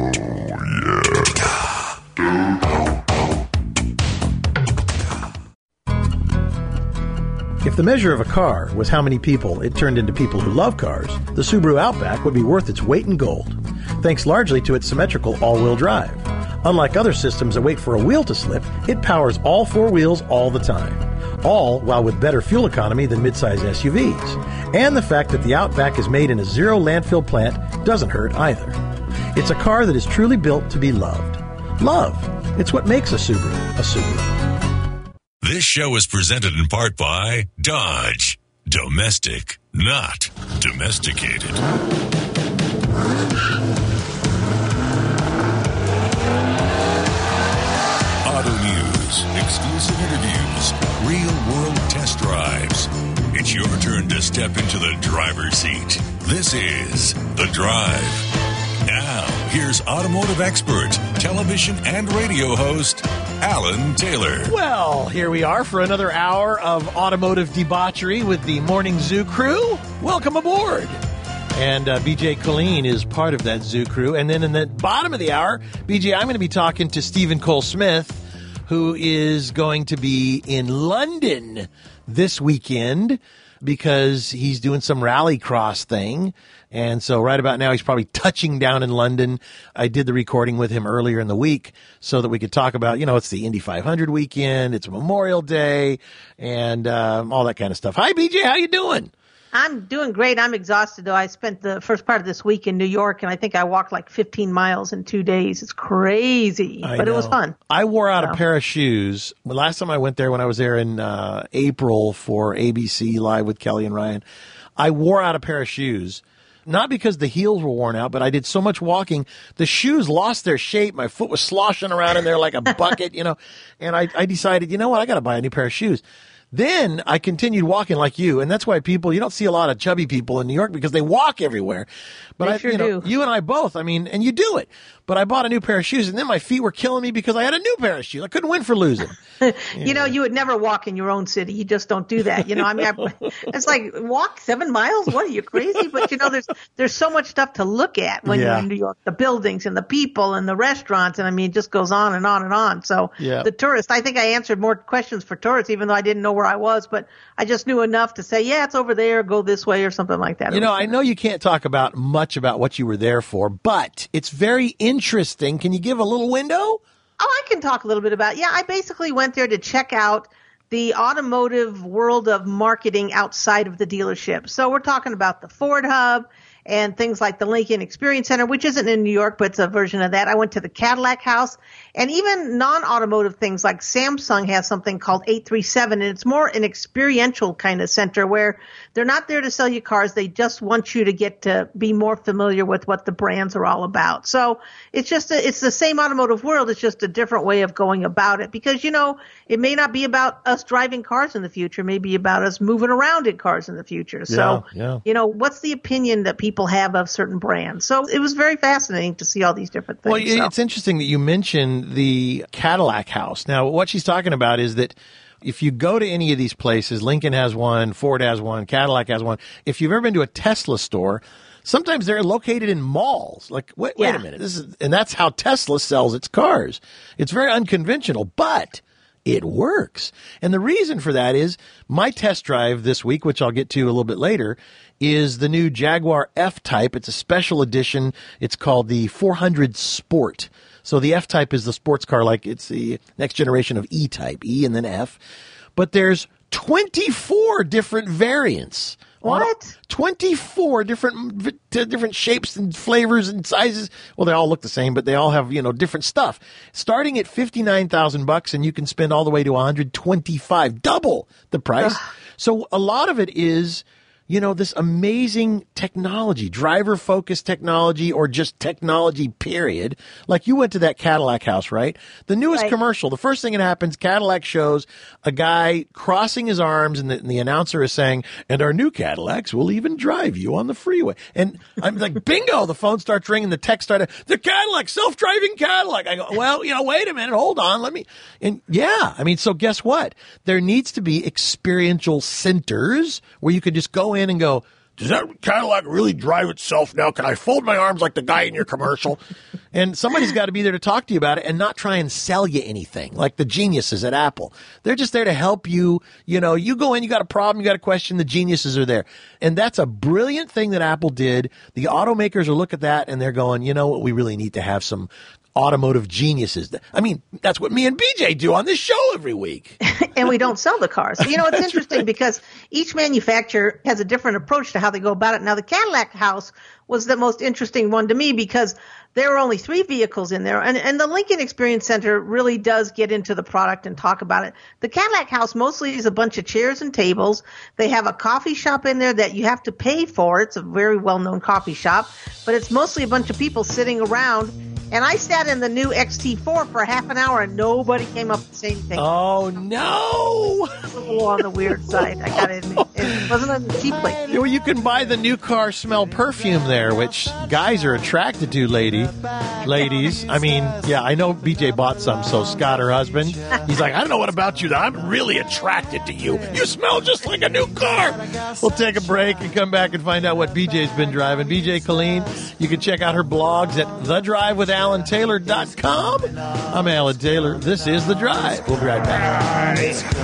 If the measure of a car was how many people it turned into people who love cars, the Subaru Outback would be worth its weight in gold, thanks largely to its symmetrical all-wheel drive. Unlike other systems that wait for a wheel to slip, it powers all four wheels all the time, all while with better fuel economy than midsize S U Vs. And the fact that the Outback is made in a zero landfill plant doesn't hurt either. It's a car that is truly built to be loved. Love. It's what makes a Subaru a Subaru. This show is presented in part by Dodge. Domestic, not domesticated. Auto news, exclusive interviews, real-world test drives. It's your turn to step into the driver's seat. This is The Drive. Now, here's automotive expert, television and radio host, Alan Taylor. Well, here we are for another hour of automotive debauchery with the Morning Zoo crew. Welcome aboard. And uh, B J Colleen is part of that zoo crew. And then in the bottom of the hour, B J, I'm going to be talking to Stephen Cole Smith, who is going to be in London this weekend because he's doing some rallycross thing. And so right about now, he's probably touching down in London. I did the recording with him earlier in the week so that we could talk about, you know, it's the Indy five hundred weekend, it's Memorial Day, and um, all that kind of stuff. Hi, B J. How you doing? I'm doing great. I'm exhausted, though. I spent the first part of this week in New York, and I think I walked like fifteen miles in two days. It's crazy, I but know. It was fun. I wore out So. a pair of shoes. The last time I went there, when I was there in uh, April for A B C Live with Kelly and Ryan, I wore out a pair of shoes. Not because the heels were worn out, but I did so much walking. The shoes lost their shape. My foot was sloshing around in there like a bucket, you know. And I, I decided, you know what? I got to buy a new pair of shoes. Then I continued walking like you, and that's why people, you don't see a lot of chubby people in New York because they walk everywhere. But They I, sure you know, do. you and I both, I mean, and you do it. But I bought a new pair of shoes, and then my feet were killing me because I had a new pair of shoes. I couldn't win for losing. You know, you would never walk in your own city. You just don't do that. You know, I mean, I, it's like walk seven miles. What are you crazy? But you know, there's there's so much stuff to look at when Yeah. you're in New York. The buildings and the people and the restaurants, and I mean, it just goes on and on and on. So Yeah. the tourist, I think I answered more questions for tourists, even though I didn't know where I was, but I just knew enough to say, yeah, it's over there. Go this way or something like that. You know, I know you can't talk about much about what you were there for, but it's very interesting. Can you give a little window? Oh, I can talk a little bit about it. Yeah, I basically went there to check out the automotive world of marketing outside of the dealership. So we're talking about the Ford Hub and things like the Lincoln Experience Center, which isn't in New York, but it's a version of that. I went to the Cadillac House, and even non-automotive things like Samsung has something called eight three seven, and it's more an experiential kind of center where they're not there to sell you cars. They just want you to get to be more familiar with what the brands are all about. So it's just a, it's the same automotive world. It's just a different way of going about it because, you know, it may not be about us driving cars in the future. It may be about us moving around in cars in the future. So, Yeah, yeah. you know, what's the opinion that people have of certain brands? So it was very fascinating to see all these different things. Well, so. it's interesting that you mentioned the Cadillac House. Now, what she's talking about is that if you go to any of these places, Lincoln has one, Ford has one, Cadillac has one. If you've ever been to a Tesla store, sometimes they're located in malls. Like, wait, wait Yeah. a minute. This is, and that's how Tesla sells its cars. It's very unconventional, but it works. And the reason for that is my test drive this week, which I'll get to a little bit later, is the new Jaguar F-Type. It's a special edition. It's called the four hundred Sport. So the F-Type is the sports car, like it's the next generation of E-Type, E and then F. But there's twenty-four different variants. What? twenty-four different v- t- different shapes and flavors and sizes. Well, they all look the same, but they all have, you know, different stuff. Starting at fifty-nine thousand bucks, and you can spend all the way to one hundred twenty-five, double the price. So a lot of it is, you know, this amazing technology, driver-focused technology, or just technology, period. Like you went to that Cadillac house, right? The newest Right. commercial, the first thing that happens, Cadillac shows a guy crossing his arms, and the, and the announcer is saying, and our new Cadillacs will even drive you on the freeway. And I'm like, bingo! The phone starts ringing, the text started, the Cadillac, self-driving Cadillac. I go, well, you know, wait a minute, hold on, let me. And yeah, I mean, so guess what? There needs to be experiential centers where you could just go in and go, does that Cadillac really drive itself now? Can I fold my arms like the guy in your commercial? And somebody's got to be there to talk to you about it and not try and sell you anything like the geniuses at Apple. They're just there to help you. You know, you go in, you got a problem, you got a question, the geniuses are there. And that's a brilliant thing that Apple did. The automakers will look at that and they're going, you know what, we really need to have some automotive geniuses. I mean, that's what me and B J do on this show every week. And we don't sell the cars. You know, it's interesting because each manufacturer has a different approach to how they go about it. Now, the Cadillac house was the most interesting one to me because there were only three vehicles in there. And, and the Lincoln Experience Center really does get into the product and talk about it. The Cadillac house mostly is a bunch of chairs and tables. They have a coffee shop in there that you have to pay for. It's a very well-known coffee shop. But it's mostly a bunch of people sitting around. And I sat in the new X T four for half an hour and nobody came up to say anything. Oh, no. A little on the weird side, I gotta admit. It wasn't on the cheap place. Well, you can buy the new car smell perfume there, which guys are attracted to, lady. Ladies. I mean, yeah, I know B J bought some, so Scott, her husband, he's like, I don't know what about you that I'm really attracted to you. You smell just like a new car. We'll take a break and come back and find out what B J's been driving. B J Colleen, you can check out her blogs at the drive with alan taylor dot com. I'm Alan Taylor. This is The Drive. We'll be right back.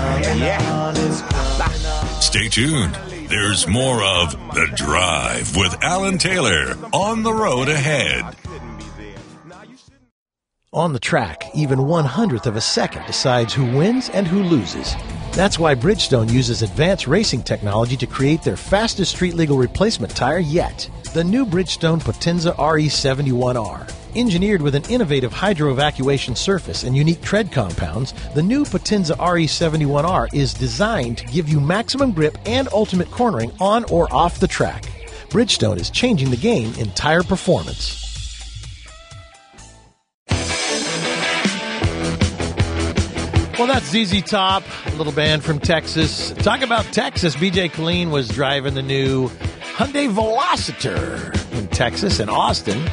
Stay tuned. There's more of The Drive with Alan Taylor on the road ahead. On the track, even one hundredth of a second decides who wins and who loses. That's why Bridgestone uses advanced racing technology to create their fastest street-legal replacement tire yet, the new Bridgestone Potenza R E seventy-one R. Engineered with an innovative hydro-evacuation surface and unique tread compounds, the new Potenza R E seventy-one R is designed to give you maximum grip and ultimate cornering on or off the track. Bridgestone is changing the game in tire performance. Well, that's Z Z Top, a little band from Texas. Talk about Texas. B J Colleen was driving the new Hyundai Velociter in Texas and Austin.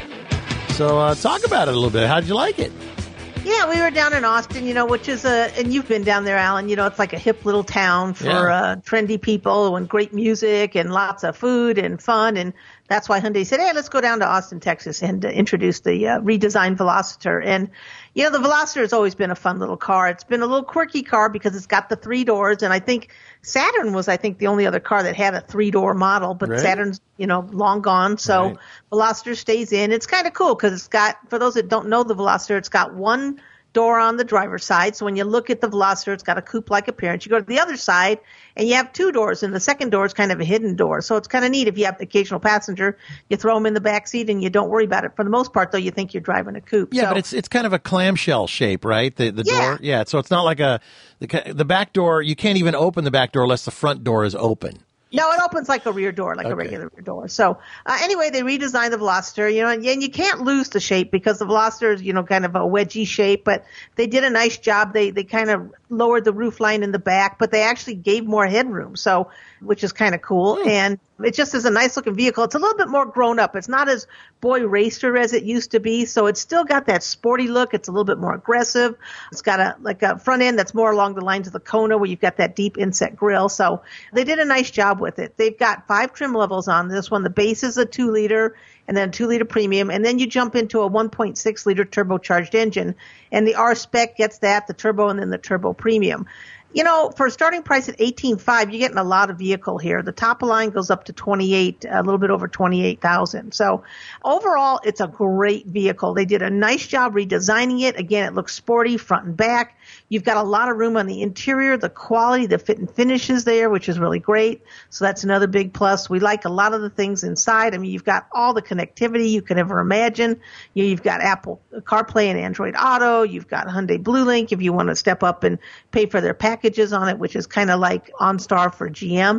So uh, talk about it a little bit. How'd you like it? Yeah, we were down in Austin, you know, which is a, and you've been down there, Alan, you know, it's like a hip little town for Yeah. uh, trendy people and great music and lots of food and fun. And that's why Hyundai said, hey, let's go down to Austin, Texas and uh, introduce the uh, redesigned Velociter. And, you know, the Velociter has always been a fun little car. It's been a little quirky car because it's got the three doors. And I think Saturn was, I think, the only other car that had a three-door model, but Right. Saturn's, you know, long gone. So Right. Velociter stays in. It's kind of cool because it's got, for those that don't know the Velociter, it's got one door on the driver's side. So when you look at the Velociter, it's got a coupe-like appearance. You go to the other side, and you have two doors, and the second door is kind of a hidden door. So it's kind of neat if you have the occasional passenger. You throw them in the back seat, and you don't worry about it. For the most part, though, you think you're driving a coupe. Yeah, so, but it's it's kind of a clamshell shape, right? The the Yeah. door. Yeah, so it's not like a the ca- the back door. You can't even open the back door unless the front door is open. No, it opens like a rear door, like Okay. a regular rear door. So uh, anyway, they redesigned the Velociter, you know, and, and you can't lose the shape because the Velociter is, you know, kind of a wedgy shape, but they did a nice job. They they kind of lowered the roof line in the back, but they actually gave more headroom, so which is kind of cool. Hmm. And it just is a nice looking vehicle. It's a little bit more grown up. It's not as boy racer as it used to be, so it's still got that sporty look. It's a little bit more aggressive. It's got a like a front end that's more along the lines of the Kona, where you've got that deep inset grille. So they did a nice job with it. They've got five trim levels on this one. The base is a two liter and then a two liter premium, and then you jump into a one point six liter turbocharged engine, and the R spec gets that, the turbo, and then the turbo premium. You know, for a starting price at eighteen five, you're getting a lot of vehicle here. The top of line goes up to twenty-eight, a little bit over twenty-eight thousand. So overall, it's a great vehicle. They did a nice job redesigning it. Again, it looks sporty front and back. You've got a lot of room on the interior. The quality, the fit and finish is there, which is really great. So that's another big plus. We like a lot of the things inside. I mean, you've got all the connectivity you could ever imagine. You know, you've got Apple CarPlay and Android Auto. You've got Hyundai BlueLink if you want to step up and pay for their packages on it, which is kind of like OnStar for G M.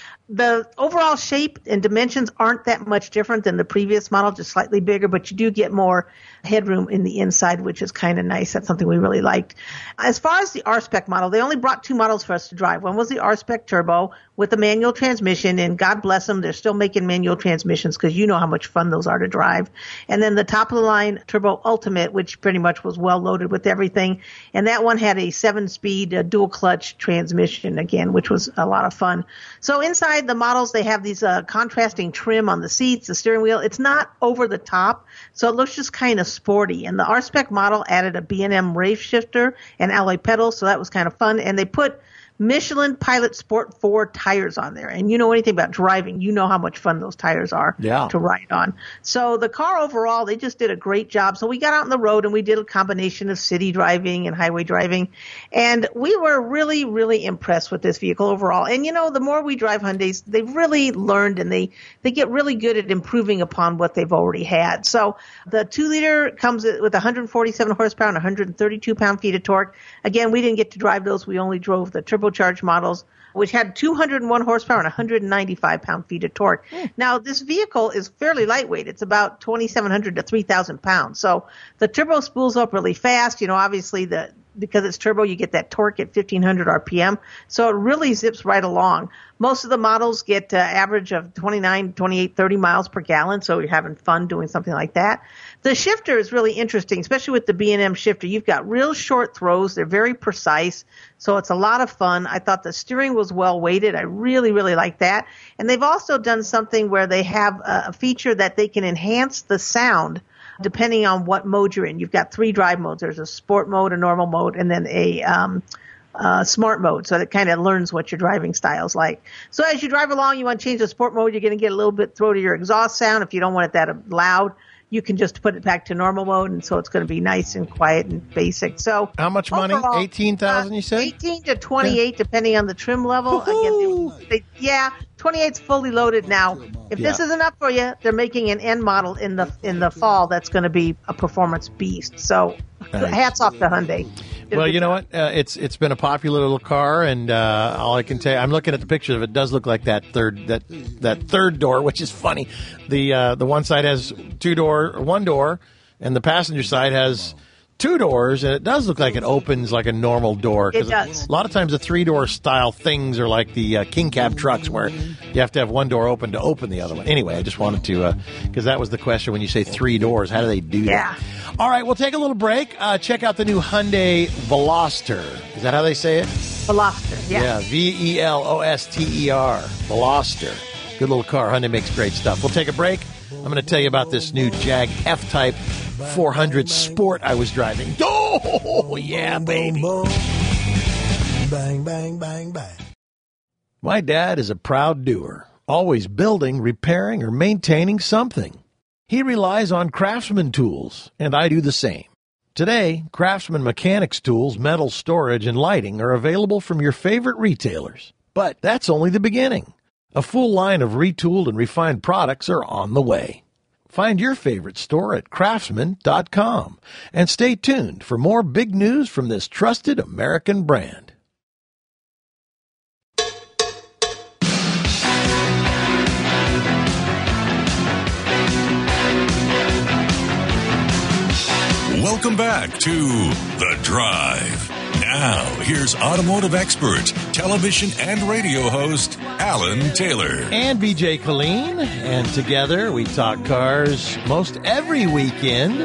The overall shape and dimensions aren't that much different than the previous model, just slightly bigger, but you do get more headroom in the inside, which is kind of nice. That's something we really liked. As far as the R-Spec model, they only brought two models for us to drive. One was the R-Spec Turbo with a manual transmission, and God bless them, they're still making manual transmissions because you know how much fun those are to drive. And then the top-of-the-line Turbo Ultimate, which pretty much was well-loaded with everything, and that one had a seven-speed uh, dual-clutch transmission, again, which was a lot of fun. So inside the models, they have these uh, contrasting trim on the seats, the steering wheel. It's not over the top, so it looks just kind of sporty. And the R-Spec model added a B and M rave shifter and alloy pedals, so that was kind of fun. And they put Michelin Pilot Sport four tires on there. And you know anything about driving, you know how much fun those tires are Yeah. to ride on. So the car overall, they just did a great job. So we got out on the road and we did a combination of city driving and highway driving. And we were really, really impressed with this vehicle overall. And you know, the more we drive Hyundais, they've really learned and they, they get really good at improving upon what they've already had. So the two liter comes with one hundred forty-seven horsepower and one hundred thirty-two pound-feet of torque. Again, we didn't get to drive those. We only drove the turbocharged models, which had two hundred one horsepower and one hundred ninety-five pound-feet of torque. Mm. Now, this vehicle is fairly lightweight. It's about twenty-seven hundred to three thousand pounds. So the turbo spools up really fast. You know, obviously, the because it's turbo, you get that torque at fifteen hundred R P M. So it really zips right along. Most of the models get uh, average of twenty-nine, twenty-eight, thirty miles per gallon. So you're having fun doing something like that. The shifter is really interesting, especially with the B and M shifter. You've got real short throws. They're very precise. So it's a lot of fun. I thought the steering was well weighted. I really, really like that. And they've also done something where they have a feature that they can enhance the sound depending on what mode you're in. You've got three drive modes. There's a sport mode, a normal mode, and then a um, uh, smart mode. So it kind of learns what your driving style's like. So as you drive along, you want to change the sport mode. You're going to get a little bit throw to your exhaust sound. If you don't want it that loud, you can just put it back to normal mode, and so it's going to be nice and quiet and basic. So how much money? Overall, eighteen thousand, uh, you said? eighteen to twenty-eight, yeah. Depending on the trim level. Again, they, they, yeah, twenty-eight's fully loaded now. If yeah. this isn't up for you, they're making an N model in the in the fall that's going to be a performance beast. So nice. Hats off to Hyundai. Well, you know what? Uh, it's it's been a popular little car, and uh, all I can tell you, I'm looking at the picture of it. Does look like that third that that third door, which is funny. The uh, the one side has two door, one door, and the passenger side has two doors, and it does look like it opens like a normal door. 'Cause It does. A lot of times the three-door style things are like the uh, King Cab trucks where you have to have one door open to open the other one. Anyway, I just wanted to, because that was the question when you say three doors, how do they do Yeah. that? All right, we'll take a little break. Uh, check out the new Hyundai Veloster. Is that how they say it? Veloster, yeah. Yeah, V E L O S T E R, Veloster. Good little car. Hyundai makes great stuff. We'll take a break. I'm going to tell you about this new Jag F-Type four hundred Sport I was driving. Oh, yeah, baby. Bang, bang, bang, bang. My dad is a proud doer, always building, repairing, or maintaining something. He relies on Craftsman tools, and I do the same. Today, Craftsman mechanics tools, metal storage, and lighting are available from your favorite retailers. But that's only the beginning. A full line of retooled and refined products are on the way. Find your favorite store at craftsman dot com and stay tuned for more big news from this trusted American brand. Welcome back to The Drive. Now, here's automotive expert, television and radio host, Alan Taylor. And B J Colleen, and together we talk cars most every weekend.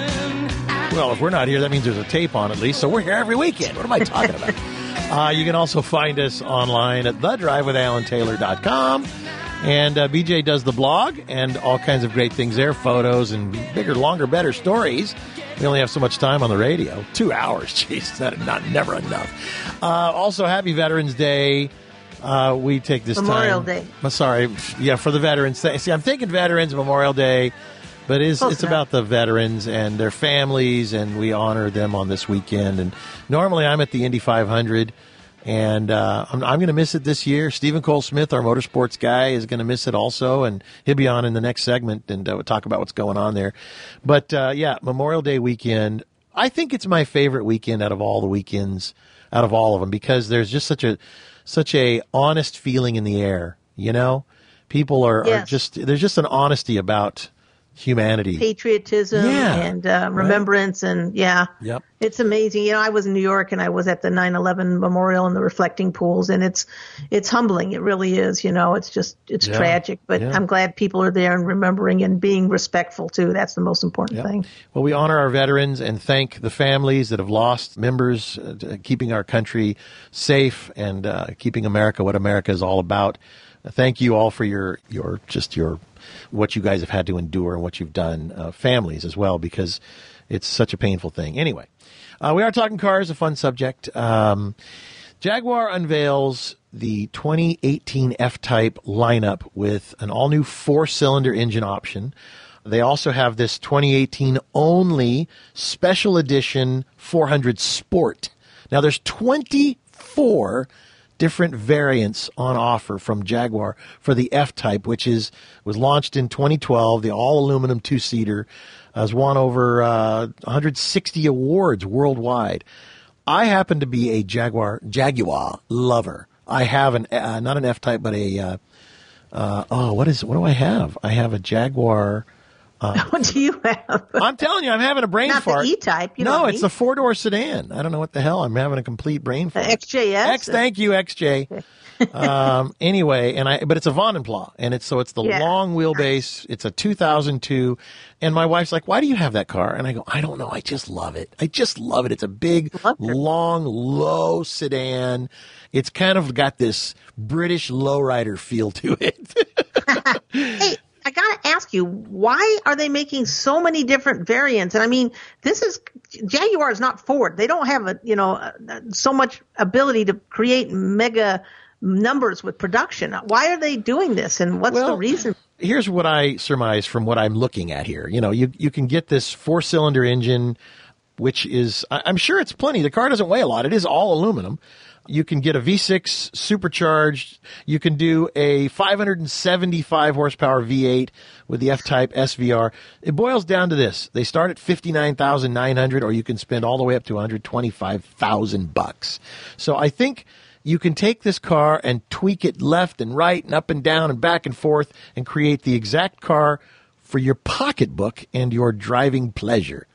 Well, if we're not here, that means there's a tape on at least, so we're here every weekend. What am I talking about? uh, you can also find us online at the drive with alan taylor dot com. And uh, B J does the blog and all kinds of great things there, photos and bigger, longer, better stories. We only have so much time on the radio. Two hours. Jeez, that is not never enough. Uh, also, happy Veterans Day. Uh, we take this Memorial time. Day. I'm sorry. Yeah, for the veterans. See, I'm thinking Veterans Memorial Day, but it's, Close it's enough. about the veterans and their families, and we honor them on this weekend. And normally I'm at the Indy five hundred, and uh, I'm, I'm going to miss it this year. Stephen Cole Smith, our motorsports guy, is going to miss it also, and he'll be on in the next segment, and uh, we'll talk about what's going on there. But, uh, yeah, Memorial Day weekend, I think it's my favorite weekend out of all the weekends, out of all of them, because there's just such a such a honest feeling in the air, you know? People are, Yes. are just, there's just an honesty about humanity. Patriotism Yeah. and uh, remembrance, and yeah, Yep. it's amazing. You know, I was in New York and I was at the nine eleven memorial and the reflecting pools, and it's it's humbling. It really is. You know, it's just it's Yeah. tragic, but Yeah. I'm glad people are there and remembering and being respectful too. That's the most important Yep. thing. Well, we honor our veterans and thank the families that have lost members, uh, to keeping our country safe and uh, keeping America what America is all about. Uh, thank you all for your, your just your what you guys have had to endure and what you've done, uh, families as well, because it's such a painful thing. Anyway, uh, we are talking cars, a fun subject. Um, Jaguar unveils the twenty eighteen F-Type lineup with an all-new four-cylinder engine option. They also have this twenty eighteen only special edition four hundred Sport. Now, there's twenty-four different variants on offer from Jaguar for the F-Type, which is was launched in twenty twelve, the all-aluminum two-seater, has won over uh, one hundred sixty awards worldwide. I happen to be a Jaguar Jaguar lover. I have an uh, not an F-Type, but a uh, uh, oh, what is what do I have? I have a Jaguar. What do you have? I'm telling you, I'm having a brain Not the fart. E-Type, you know no, what I it's mean? the four-door sedan. I don't know what the hell. I'm having a complete brain The fart. X J S? X, thank you, X J. um, anyway, and I, but it's a Vonenpla, and it's so it's the Yeah. long wheelbase. It's a two thousand two, and my wife's like, "Why do you have that car?" And I go, "I don't know. I just love it. I just love it. It's a big, Love it. long, low sedan. It's kind of got this British lowrider feel to it." Hey, I got to ask you, why are they making so many different variants? And I mean, this is Jaguar is not Ford. They don't have a, you know, uh, so much ability to create mega numbers with production. Why are they doing this? And what's Well, the reason? Here's what I surmise from what I'm looking at here. You know, you you can get this four-cylinder engine, which is, I- I'm sure it's plenty. The car doesn't weigh a lot. It is all aluminum. You can get a V six supercharged. You can do a five hundred seventy-five horsepower V eight with the F-Type S V R. It boils down to this. They start at fifty-nine thousand nine hundred dollars, or you can spend all the way up to one hundred twenty-five thousand bucks. So I think you can take this car and tweak it left and right and up and down and back and forth and create the exact car for your pocketbook and your driving pleasure.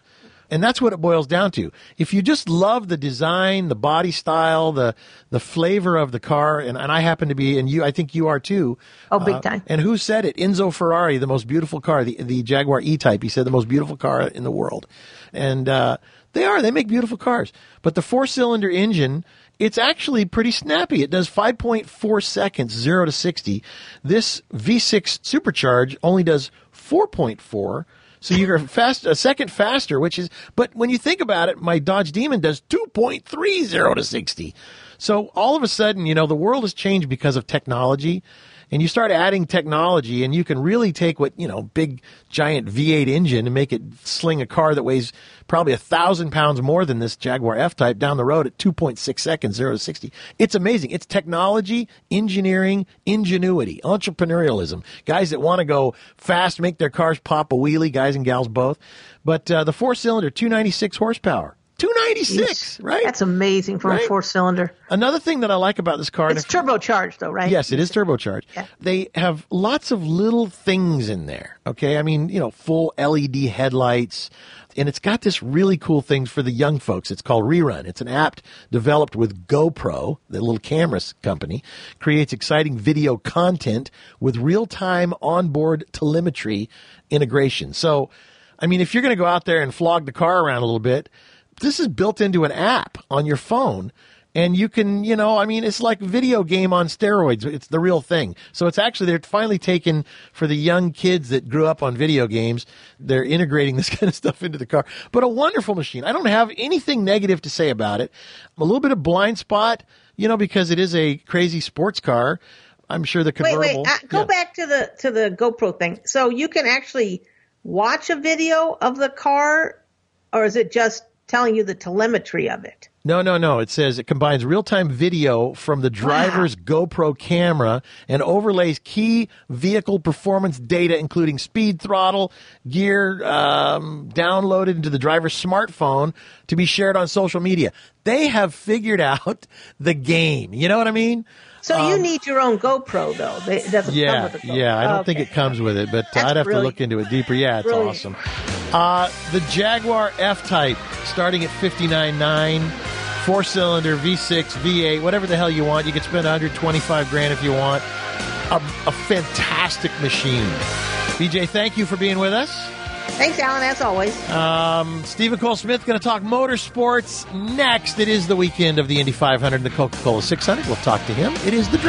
And that's what it boils down to. If you just love the design, the body style, the the flavor of the car, and, and I happen to be, and you, I think you are too. Oh, big uh, time. And who said it? Enzo Ferrari, the most beautiful car, the, the Jaguar E-Type. He said the most beautiful car in the world. And uh, they are. They make beautiful cars. But the four-cylinder engine, it's actually pretty snappy. It does five point four seconds, zero to sixty. This V six Supercharge only does four point four. So you're fast, a second faster, which is, but when you think about it, my Dodge Demon does two point three, zero to sixty. So all of a sudden, you know, the world has changed because of technology. And you start adding technology, and you can really take what, you know, big, giant V eight engine and make it sling a car that weighs probably a thousand pounds more than this Jaguar F-Type down the road at two point six seconds, zero to sixty. It's amazing. It's technology, engineering, ingenuity, entrepreneurialism. Guys that want to go fast, make their cars pop a wheelie, guys and gals both. But uh, the four-cylinder, two hundred ninety-six horsepower. two ninety-six, right? That's amazing for right? a four-cylinder. Another thing that I like about this car... It's turbocharged, though, right? Yes, it is turbocharged. Yeah. They have lots of little things in there, okay? I mean, you know, full L E D headlights, and it's got this really cool thing for the young folks. It's called Rerun. It's an app developed with GoPro, the little camera company, creates exciting video content with real-time onboard telemetry integration. So, I mean, if you're going to go out there and flog the car around a little bit, this is built into an app on your phone, and you can, you know, I mean, it's like video game on steroids. It's the real thing. So it's actually, they're finally taking, for the young kids that grew up on video games, they're integrating this kind of stuff into the car. But a wonderful machine. I don't have anything negative to say about it. A little bit of blind spot, you know, because it is a crazy sports car. I'm sure the convertible. Wait, wait, uh, go yeah. back to the to the GoPro thing. So you can actually watch a video of the car, or is it just telling you the telemetry of it? No, no, no. It says it combines real-time video from the driver's wow. GoPro camera and overlays key vehicle performance data, including speed, throttle, gear, um, downloaded into the driver's smartphone to be shared on social media. They have figured out the game. You know what I mean? So um, you need your own GoPro, though. It doesn't yeah, come with a GoPro. Yeah, I don't okay. think it comes with it, but uh, I'd have brilliant. to look into it deeper. Yeah, it's Brilliant. awesome. Uh, the Jaguar F-Type, starting at fifty-nine nine, four-cylinder, V six, V eight, whatever the hell you want. You can spend one hundred twenty-five grand if you want. A, a fantastic machine. B J, thank you for being with us. Thanks, Alan, as always. Um, Stephen Cole Smith going to talk motorsports next. It is the weekend of the Indy five hundred and the Coca-Cola six hundred. We'll talk to him. It is The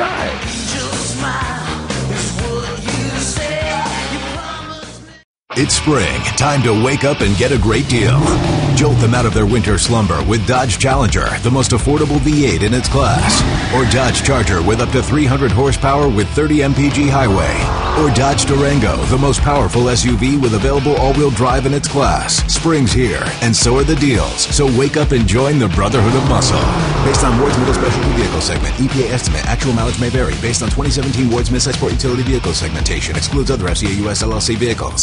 Drive. It's spring. Time to wake up and get a great deal. Jolt them out of their winter slumber with Dodge Challenger, the most affordable V eight in its class. Or Dodge Charger with up to three hundred horsepower with thirty M P G highway. Or Dodge Durango, the most powerful S U V with available all-wheel drive in its class. Spring's here, and so are the deals. So wake up and join the Brotherhood of Muscle. Based on Ward's Middle Specialty Vehicle Segment, E P A estimate, actual mileage may vary. Based on twenty seventeen Ward's Midsize Sport Utility Vehicle Segmentation. Excludes other F C A U S L L C vehicles.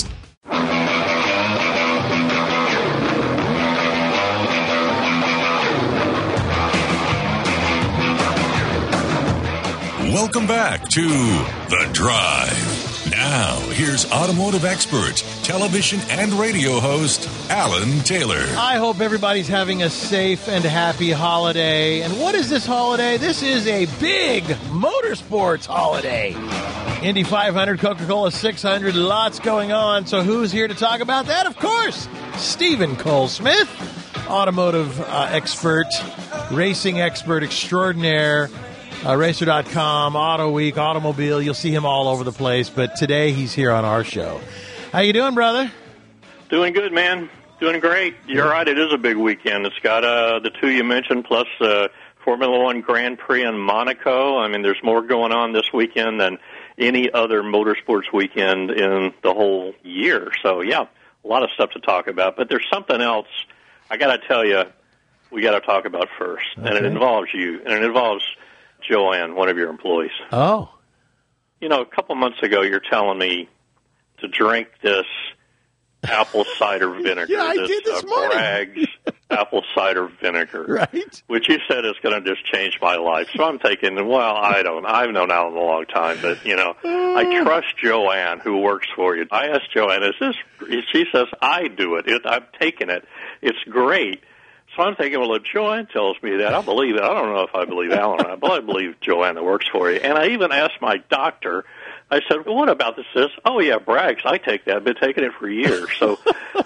Welcome back to The Drive. Now, here's automotive expert, television and radio host, Alan Taylor. I hope everybody's having a safe and happy holiday. And what is this holiday? This is a big motorsports holiday. Indy five hundred, Coca-Cola six hundred, lots going on. So who's here to talk about that? Of course, Stephen Cole Smith, automotive uh, expert, racing expert extraordinaire. Uh, Racer dot com, Auto Week, Automobile. You'll see him all over the place. But today he's here on our show. How you doing, brother? Doing good, man. Doing great. You're right. It is a big weekend. It's got uh, the two you mentioned, plus uh, Formula One Grand Prix in Monaco. I mean, there's more going on this weekend than any other motorsports weekend in the whole year. So, yeah, a lot of stuff to talk about. But there's something else I got to tell you we got to talk about first. Okay. And it involves you, and it involves Joanne, one of your employees. Oh. You know, a couple months ago, you're telling me to drink this apple cider vinegar. Yeah, I this, did this uh, morning. Bragg's apple cider vinegar, right? Which you said is going to just change my life. So I'm thinking, well, I don't, I've known Alan a long time, but you know, I trust Joanne who works for you. I asked Joanne, is this? She says, I do it. it I've taken it. It's great. So I'm thinking, well, if Joanne tells me that, I believe it. I don't know if I believe Alan or not, but I believe Joanne that works for you. And I even asked my doctor, I said, well, what about this? This? Oh, yeah, Bragg's. I take that. I've been taking it for years. So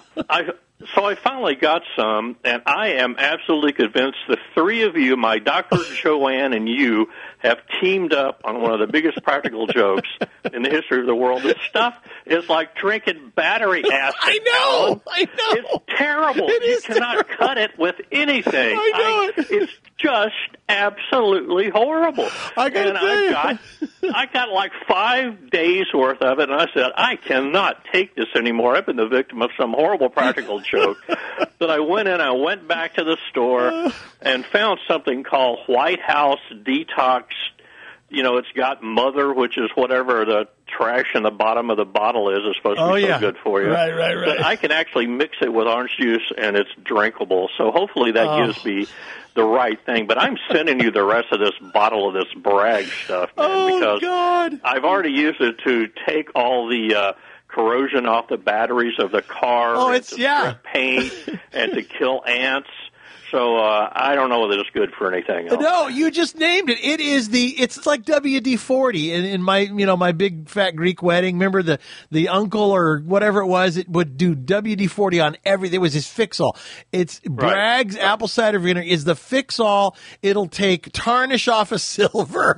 I so I finally got some, and I am absolutely convinced the three of you, my Doctor Joanne and you, have teamed up on one of the biggest practical jokes in the history of the world. This stuff is like drinking battery acid. I know. Alan. I know. It's terrible. It you is cannot terrible. cut it with anything. I know I, it. It's just absolutely horrible. I gotta and tell I you. got, I got like five days worth of it, and I said, I cannot take this anymore. I've been the victim of some horrible practical joke. That I went in, I went back to the store and found something called White House Detox. You know, it's got Mother, which is whatever the trash in the bottom of the bottle is, is supposed to Oh, be yeah. so good for you. Right, right, right. But I can actually mix it with orange juice, and it's drinkable. So hopefully that Oh. gives me the right thing. But I'm sending you the rest of this bottle of this Bragg stuff, man, Oh, because God. I've already used it to take all the uh, corrosion off the batteries of the car. Oh, and it's- to yeah. strip paint and to kill ants. So uh, I don't know whether it's good for anything else. No, you just named it. It is the. It's like W D forty in, in my you know my big fat Greek wedding. Remember the the uncle or whatever it was. It would do W D forty on everything. It was his fix-all. It's Bragg's apple cider vinegar is the fix-all. It'll take tarnish off of silver.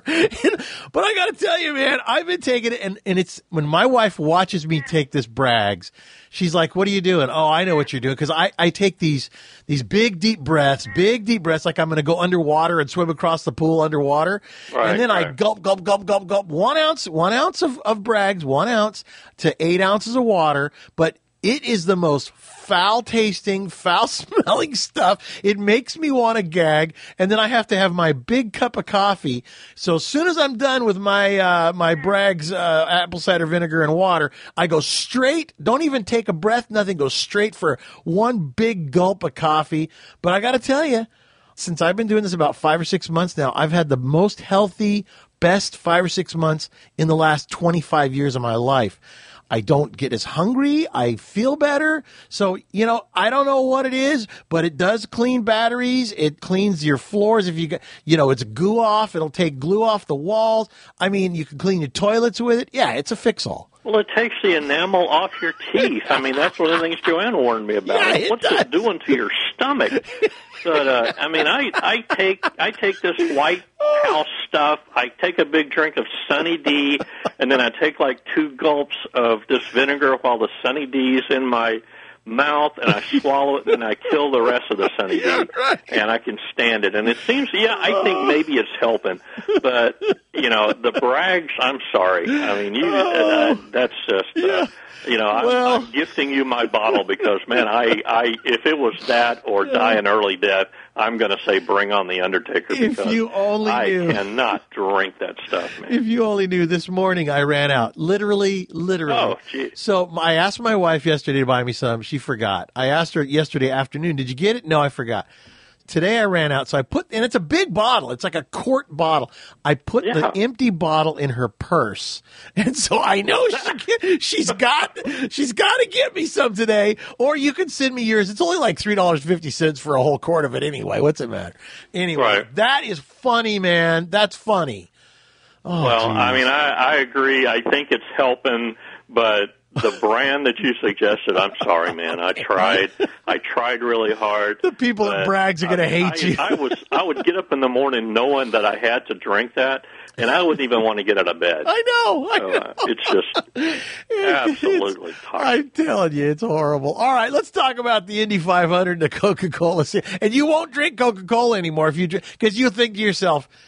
But I got to tell you, man, I've been taking it, and and it's when my wife watches me take this Bragg's. She's like, what are you doing? Oh, I know what you're doing. Because I, I take these these big, deep breaths, big, deep breaths, like I'm going to go underwater and swim across the pool underwater. Right, and then I right. gulp, gulp, gulp, gulp, gulp. One ounce, one ounce of, of Bragg's, one ounce to eight ounces of water. But it is the most foul-tasting, foul-smelling stuff. It makes me want to gag, and then I have to have my big cup of coffee. So as soon as I'm done with my uh, my Bragg's uh, apple cider vinegar and water, I go straight, don't even take a breath, nothing, go straight for one big gulp of coffee. But I got to tell you, since I've been doing this about five or six months now, I've had the most healthy, best five or six months in the last twenty-five years of my life. I don't get as hungry. I feel better. So, you know, I don't know what it is, but it does clean batteries. It cleans your floors. If you get, you know, it's goo off. It'll take glue off the walls. I mean, you can clean your toilets with it. Yeah, it's a fix-all. Well, it takes the enamel off your teeth. I mean, that's one of the things Joanne warned me about. Yeah, it What's does. it doing to your stomach? But uh, I mean, I I take I take this White House stuff. I take a big drink of Sunny D, and then I take like two gulps of this vinegar while the Sunny D is in my mouth, and I swallow it, and I kill the rest of the Sunny D, Yeah, right. and I can stand it. And it seems, yeah, I think maybe it's helping, but you know, the Braggs. I'm sorry. I mean, you uh, that's just. Uh, You know, I'm, Well- I'm gifting you my bottle because, man, I, I, if it was that or die an early death, I'm going to say bring on the Undertaker If because you only I knew. cannot drink that stuff, man. If you only knew, this morning I ran out. Literally, literally. Oh, geez. So I asked my wife yesterday to buy me some. She forgot. I asked her yesterday afternoon, did you get it? No, I forgot. Today I ran out, so I put, and it's a big bottle. It's like a quart bottle. I put Yeah. the empty bottle in her purse, and so I know she, she's got, she's got to get me some today. Or you can send me yours. It's only like three dollars and fifty cents for a whole quart of it anyway. What's it matter? Anyway, Right. that is funny, man. That's funny. Oh, well, geez. I mean, I, I agree. I think it's helping, but the brand that you suggested, I'm sorry, man. I tried. I tried really hard. The people at but Bragg's are gonna I- hate I, you. I was. I would get up in the morning knowing that I had to drink that, and I wouldn't even want to get out of bed. I know. I So, know. uh, it's just absolutely It's- toxic. I'm telling you, it's horrible. All right, let's talk about the Indy five hundred and the Coca-Cola. se- And you won't drink Coca-Cola anymore if you drink, because you think to yourself,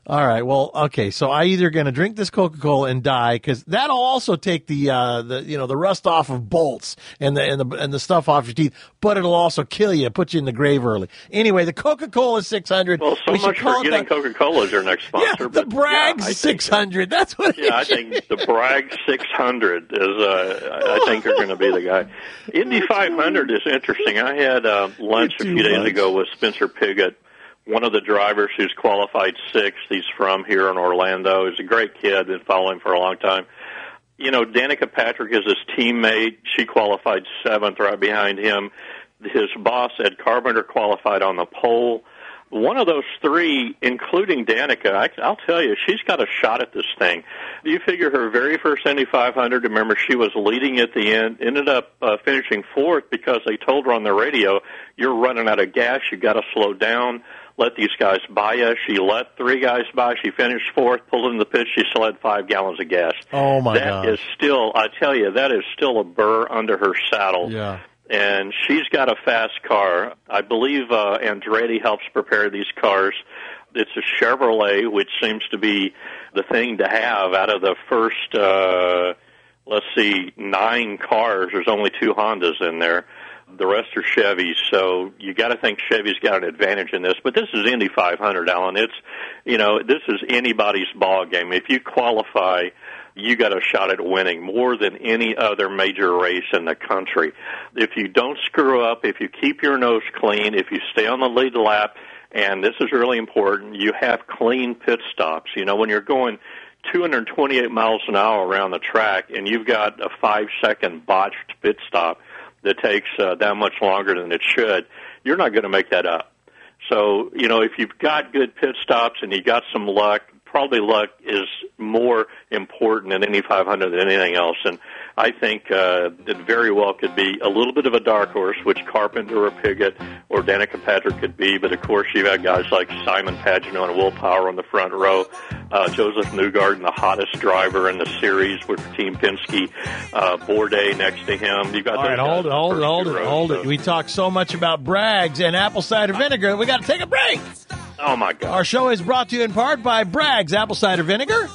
All right. Well, okay. So I either going to drink this Coca-Cola and die, because that'll also take the uh, the you know the rust off of bolts and the and the and the stuff off your teeth, but it'll also kill you, put you in the grave early. Anyway, the Coca-Cola six hundred. Well, so we much for getting the, Coca-Cola as your next sponsor. Yeah, the but Bragg yeah, six hundred. That's what. Yeah, I think the Bragg six hundred is. Uh, I think are going to be the guy. Indy five hundred is interesting. I had uh, lunch a few days much. ago with Spencer Piggott, one of the drivers who's qualified sixth. He's from here in Orlando. He's a great kid. Been following for a long time. You know, Danica Patrick is his teammate. She qualified seventh right behind him. His boss, Ed Carpenter, qualified on the pole. One of those three, including Danica, I, I'll tell you, she's got a shot at this thing. You figure her very first Indy five hundred, remember, she was leading at the end, ended up uh, finishing fourth because they told her on the radio, you're running out of gas, you've got to slow down, let these guys by you. She let three guys by, she finished fourth, pulled in the pit, she still had five gallons of gas. Oh, my that God. That is still, I tell you, that is still a burr under her saddle. Yeah. And she's got a fast car. I believe uh, Andretti helps prepare these cars. It's a Chevrolet, which seems to be the thing to have out of the first, uh, let's see, nine cars. There's only two Hondas in there. The rest are Chevys, so you got to think Chevy's got an advantage in this. But this is Indy five hundred, Alan. It's, you know, this is anybody's ball game. If you qualify, you got a shot at winning more than any other major race in the country. If you don't screw up, if you keep your nose clean, if you stay on the lead lap, and this is really important, you have clean pit stops. You know, when you're going two hundred twenty-eight miles an hour around the track and you've got a five-second botched pit stop that takes uh, that much longer than it should, you're not going to make that up. So, you know, if you've got good pit stops and you got some luck, probably luck is more important in Indy five hundred than anything else. And I think uh, it very well could be a little bit of a dark horse, which Carpenter or Piggott or Danica Patrick could be. But, of course, you've got guys like Simon Pagenaud and Will Power on the front row, uh, Joseph Newgarden, the hottest driver in the series with Team Penske, uh, Bourdais next to him. You've got All right, hold it, hold it, hold it, hold it. We talk so much about Bragg's and apple cider vinegar. We got to take a break. Oh, my God. Our show is brought to you in part by Bragg's Apple Cider Vinegar.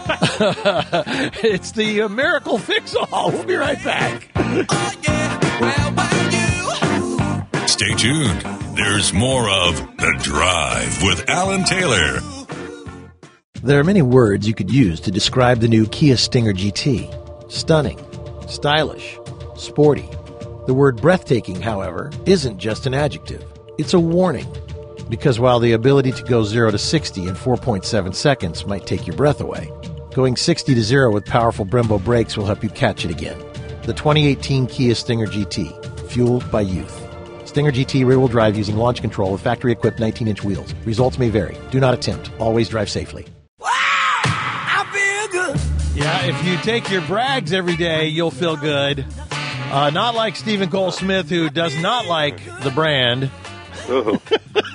It's the uh, miracle fix-all. We'll be right back. Stay tuned. There's more of The Drive with Alan Taylor. There are many words you could use to describe the new Kia Stinger G T. Stunning, stylish, sporty. The word breathtaking, however, isn't just an adjective. It's a warning. Because while the ability to go zero to sixty in four point seven seconds might take your breath away, going sixty to zero with powerful Brembo brakes will help you catch it again. The twenty eighteen Kia Stinger G T, fueled by youth. Stinger G T rear-wheel drive using launch control with factory-equipped nineteen-inch wheels. Results may vary. Do not attempt. Always drive safely. Wow, I feel good. Yeah, if you take your Brags every day, you'll feel good. Uh, not like Stephen Cole Smith, who does not like the brand. Ooh.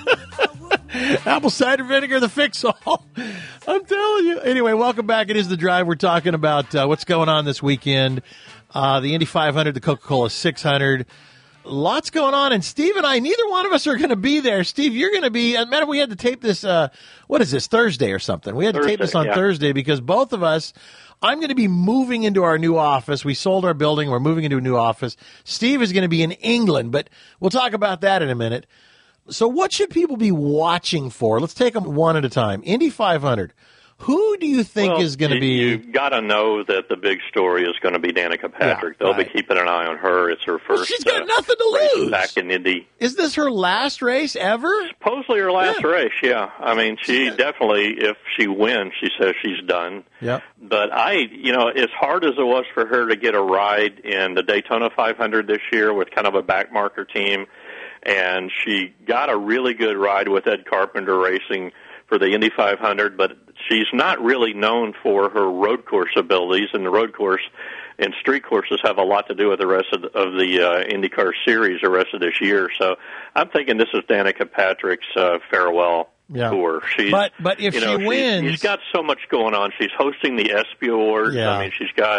Apple cider vinegar, the fix-all. I'm telling you. Anyway, welcome back. It is The Drive. We're talking about uh, what's going on this weekend. Uh, the Indy five hundred, the Coca-Cola six hundred. Lots going on. And Steve and I, neither one of us are going to be there. Steve, you're going to be, as a matter of we had to tape this, uh, what is this, Thursday or something. We had to Thursday, tape this on yeah. Thursday because both of us, I'm going to be moving into our new office. We sold our building. We're moving into a new office. Steve is going to be in England, but we'll talk about that in a minute. So what should people be watching for? Let's take them one at a time. Indy five hundred. Who do you think well, is going to you, be? You've got to know that the big story is going to be Danica Patrick. Yeah, They'll right. be keeping an eye on her. It's her first. Well, she's got uh, nothing to race lose. Back in Indy. Is this her last race ever? Supposedly her last Yeah. race, yeah. I mean, she Yeah. definitely, if she wins, she says she's done. Yep. But I, you know, as hard as it was for her to get a ride in the Daytona five hundred this year with kind of a backmarker team, and she got a really good ride with Ed Carpenter racing for the Indy five hundred, but she's not really known for her road course abilities, and the road course and street courses have a lot to do with the rest of the, of the uh, IndyCar series the rest of this year. So I'm thinking this is Danica Patrick's uh, farewell Yeah. tour. She's, But but if you know, she she's, wins, she's got so much going on. She's hosting the ESPY Awards. Yeah. I mean, she's got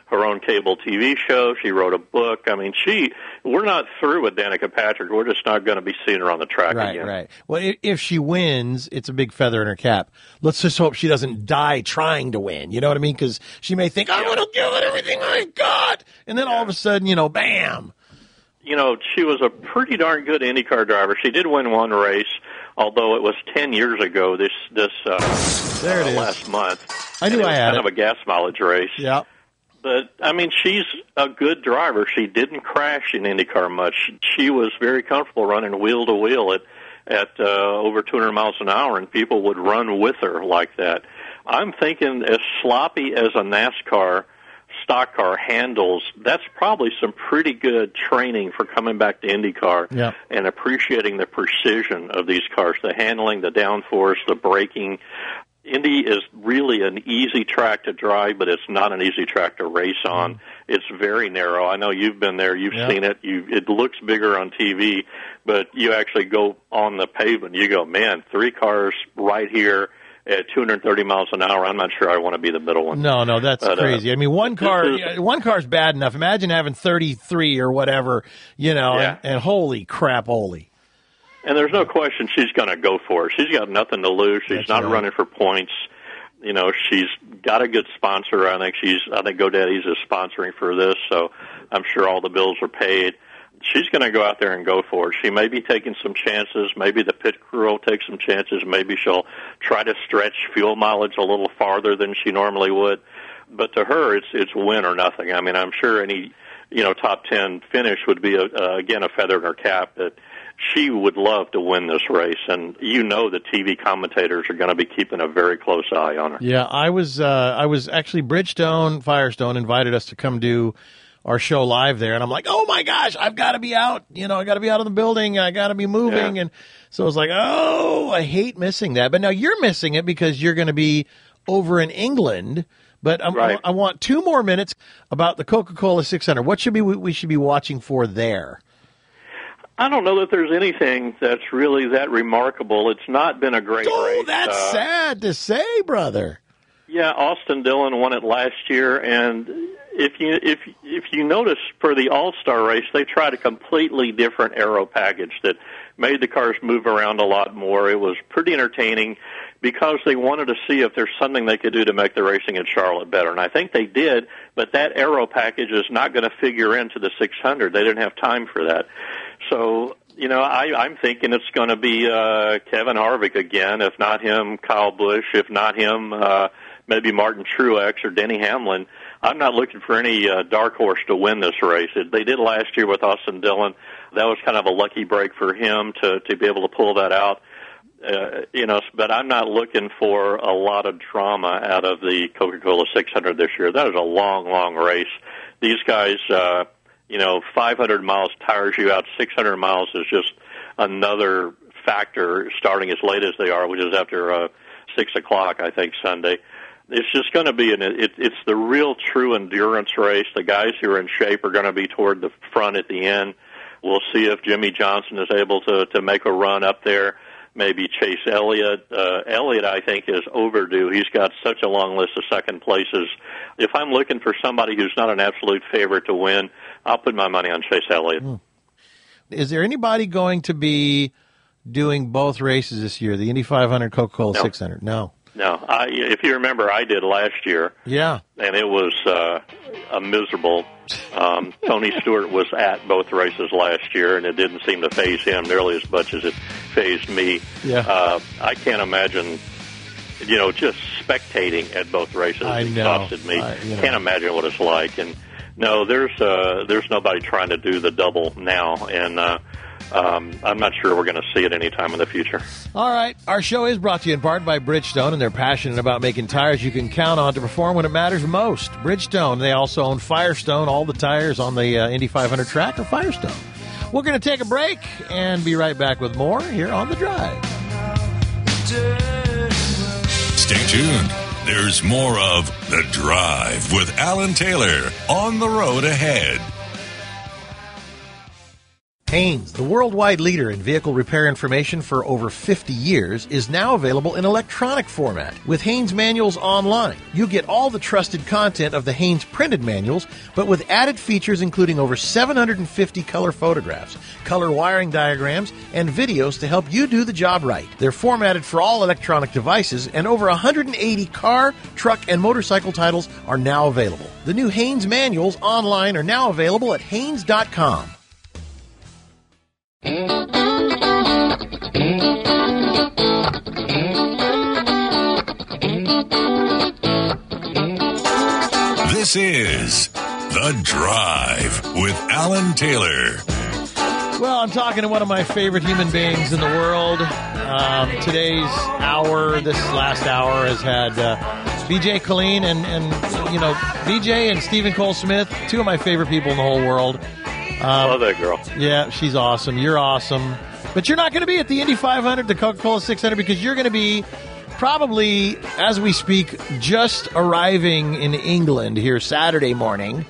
her own cable T V show. She wrote a book. I mean, she. We're not through with Danica Patrick. We're just not going to be seeing her on the track right, again. Right, right. Well, if, if she wins, it's a big feather in her cap. Let's just hope she doesn't die trying to win. You know what I mean? Because she may think, I'm going to give it everything I got. And then all of a sudden, you know, bam. You know, she was a pretty darn good IndyCar driver. She did win one race, although it was ten years ago this this uh, there it uh, is. last month. I knew and it I was had kind it. of a gas mileage race. Yeah. But, I mean, she's a good driver. She didn't crash in IndyCar much. She was very comfortable running wheel to wheel at, at uh, over two hundred miles an hour, and people would run with her like that. I'm thinking as sloppy as a NASCAR stock car handles, that's probably some pretty good training for coming back to IndyCar yeah. and appreciating the precision of these cars, the handling, the downforce, the braking. Indy is really an easy track to drive, but it's not an easy track to race on. Mm. It's very narrow. I know you've been there. You've yep. seen it. You, it looks bigger on T V, but you actually go on the pavement. You go, man, three cars right here at two hundred thirty miles an hour. I'm not sure I want to be the middle one. No, no, that's but, Uh, crazy. I mean, one car, is, one car's bad enough. Imagine having thirty-three or whatever, you know, yeah. and, and holy crap, holy. And there's no question she's going to go for it. She's got nothing to lose. She's That's not right. running for points. You know, she's got a good sponsor. I think she's. I think GoDaddy's is sponsoring for this, so I'm sure all the bills are paid. She's going to go out there and go for it. She may be taking some chances. Maybe the pit crew will take some chances. Maybe she'll try to stretch fuel mileage a little farther than she normally would. But to her, it's it's win or nothing. I mean, I'm sure any you know top ten finish would be a, uh, again a feather in her cap. That she would love to win this race, and you know the T V commentators are going to be keeping a very close eye on her. Yeah, I was uh, I was actually Bridgestone Firestone invited us to come do our show live there, and I'm like, oh my gosh, I've got to be out. You know, I got to be out of the building. I got to be moving, yeah. and so I was like, oh, I hate missing that. But now you're missing it because you're going to be over in England. But I'm, right. I want two more minutes about the Coca-Cola six hundred. What should be we should be watching for there? I don't know that there's anything that's really that remarkable. It's not been a great oh, race. Oh, that's uh, sad to say, brother. Yeah, Austin Dillon won it last year, and if you if if you notice for the All-Star race, they tried a completely different aero package that made the cars move around a lot more. It was pretty entertaining because they wanted to see if there's something they could do to make the racing in Charlotte better, and I think they did. But that aero package is not going to figure into the six hundred. They didn't have time for that. So, you know, I, I'm thinking it's going to be uh, Kevin Harvick again. If not him, Kyle Busch. If not him, uh, maybe Martin Truex or Denny Hamlin. I'm not looking for any uh, dark horse to win this race. It, they did last year with Austin Dillon. That was kind of a lucky break for him to, to be able to pull that out. Uh, you know, but I'm not looking for a lot of drama out of the Coca-Cola six hundred this year. That is a long, long race. These guys... Uh, You know, five hundred miles tires you out. six hundred miles is just another factor starting as late as they are, which is after uh, six o'clock, I think, Sunday. It's just going to be, an, it, it's the real true endurance race. The guys who are in shape are going to be toward the front at the end. We'll see if Jimmy Johnson is able to, to make a run up there. Maybe Chase Elliott. Uh, Elliott, I think, is overdue. He's got such a long list of second places. If I'm looking for somebody who's not an absolute favorite to win, I'll put my money on Chase Elliott. Hmm. Is there anybody going to be doing both races this year, the Indy five hundred, Coca-Cola no. six hundred? No. No. I, if you remember, I did last year. Yeah. And it was uh, a miserable. Um, Tony Stewart was at both races last year, and it didn't seem to faze him nearly as much as it fazed me. Yeah. Uh, I can't imagine, you know, just spectating at both races I know. exhausted me. I, you know. Can't imagine what it's like. And no, there's uh, there's nobody trying to do the double now, and uh, um, I'm not sure we're going to see it anytime in the future. All right. Our show is brought to you in part by Bridgestone, and they're passionate about making tires you can count on to perform when it matters most. Bridgestone, they also own Firestone. All the tires on the uh, Indy five hundred track are Firestone. We're going to take a break and be right back with more here on The Drive. Stay tuned. There's more of The Drive with Alan Taylor on the road ahead. Haynes, the worldwide leader in vehicle repair information for over fifty years, is now available in electronic format. With Haynes Manuals Online, you get all the trusted content of the Haynes printed manuals, but with added features including over seven hundred fifty color photographs, color wiring diagrams, and videos to help you do the job right. They're formatted for all electronic devices, and over one hundred eighty car, truck, and motorcycle titles are now available. The new Haynes Manuals Online are now available at haynes dot com. This is The Drive with Alan Taylor. Well, I'm talking to one of my favorite human beings in the world. Um, today's hour, this last hour, has had uh, B J Colleen and, and, you know, B J and Stephen Cole Smith, two of my favorite people in the whole world. Um, Love that girl. Yeah, she's awesome. You're awesome. But you're not going to be at the Indy five hundred, the Coca-Cola six hundred, because you're going to be probably, as we speak, just arriving in England here Saturday morning.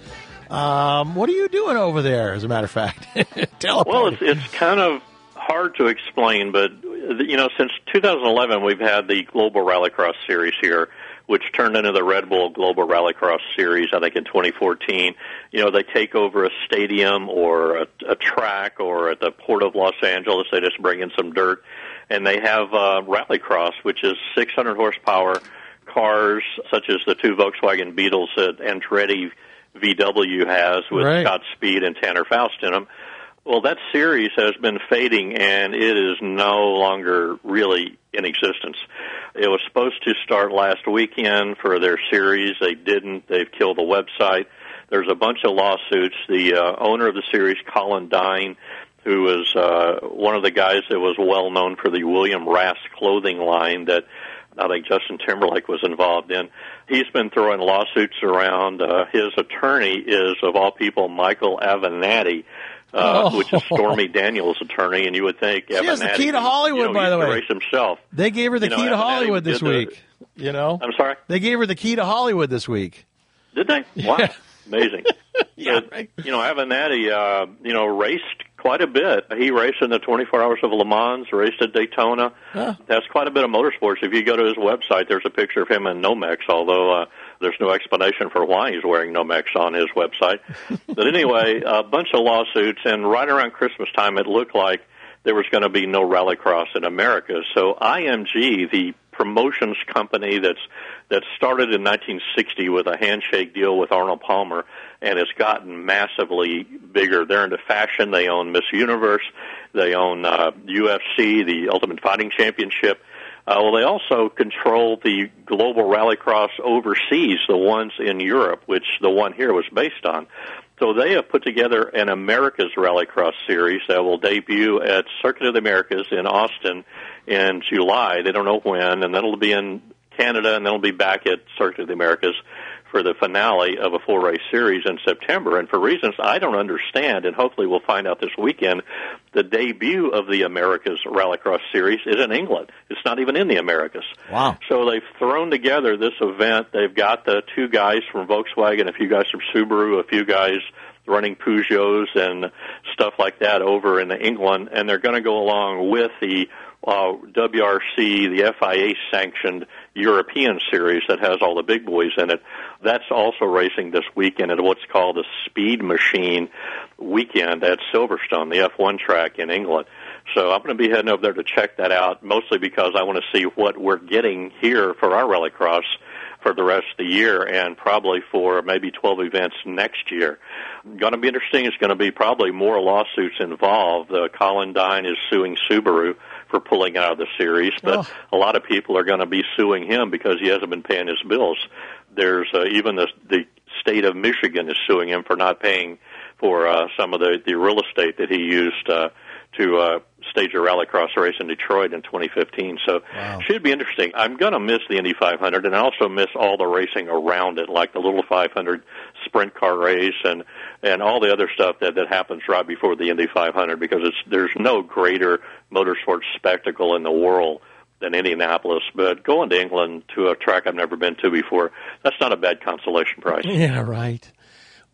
Um, what are you doing over there, as a matter of fact? Tell us. Well, it's, it's kind of hard to explain, but, you know, since two thousand eleven, we've had the Global Rallycross Series here, which turned into the Red Bull Global Rallycross Series, I think, in twenty fourteen. You know, they take over a stadium or a, a track, or at the Port of Los Angeles, they just bring in some dirt, and they have uh, Rallycross, which is six hundred horsepower cars, such as the two Volkswagen Beetles that Andretti V W has with right. Scott Speed and Tanner Faust in them. Well, that series has been fading, and it is no longer really in existence. It was supposed to start last weekend for their series. They didn't. They've killed the website. There's a bunch of lawsuits. The uh, owner of the series, Colin Dine, who was uh, one of the guys that was well known for the William Rast clothing line that I think Justin Timberlake was involved in. He's been throwing lawsuits around. Uh, his attorney is, of all people, Michael Avenatti, uh, oh. which is Stormy Daniels' attorney, and you would think she Avenatti, has the key to Hollywood, you know, by the way. race himself. They gave her the you key know, to Avenatti Hollywood this the, week. You know, I'm sorry. They gave her the key to Hollywood this week. Did they? Wow, yeah. Amazing. yeah, but, right. You know, Avenatti, uh, you know, raced quite a bit. He raced in the twenty-four Hours of Le Mans, raced at Daytona. Huh. That's quite a bit of motorsports. If you go to his website, there's a picture of him in Nomex, although uh, there's no explanation for why he's wearing Nomex on his website. But anyway, a bunch of lawsuits, and right around Christmas time, it looked like there was going to be no rallycross in America. So I M G, the promotions company that's that started in nineteen sixty with a handshake deal with Arnold Palmer, and has gotten massively bigger. They're into fashion. They own Miss Universe. They own uh, U F C, the Ultimate Fighting Championship. Uh, well, they also control the global rallycross overseas, the ones in Europe, which the one here was based on. So they have put together an America's Rallycross series that will debut at Circuit of the Americas in Austin in July. They don't know when, and then it'll be in Canada, and then it'll be back at Circuit of the Americas for the finale of a four-race series in September. And for reasons I don't understand, and hopefully we'll find out this weekend, the debut of the America's Rallycross series is in England. It's not even in the Americas. Wow. So they've thrown together this event. They've got the two guys from Volkswagen, a few guys from Subaru, a few guys running Peugeots and stuff like that over in England, and they're going to go along with the uh, W R C, the F I A-sanctioned European series that has all the big boys in it. That's also racing this weekend at what's called the Speed Machine weekend at Silverstone, the F one track in England. So I'm going to be heading over there to check that out, mostly because I want to see what we're getting here for our rallycross for the rest of the year, and probably for maybe twelve events next year. Going to be interesting. It's going to be probably more lawsuits involved. Uh, Colin Dine is suing Subaru for pulling out of the series, but oh. a lot of people are going to be suing him because he hasn't been paying his bills. There's uh, even the, the state of Michigan is suing him for not paying for uh, some of the, the real estate that he used uh, to uh, stage a rallycross race in Detroit in twenty fifteen. So wow. Should be interesting. I'm going to miss the Indy five hundred, and I also miss all the racing around it, like the Little five hundred sprint car race and, and all the other stuff that, that happens right before the Indy five hundred, because it's, there's no greater motorsports spectacle in the world than Indianapolis. But going to England to a track I've never been to before, that's not a bad consolation prize. Yeah, right.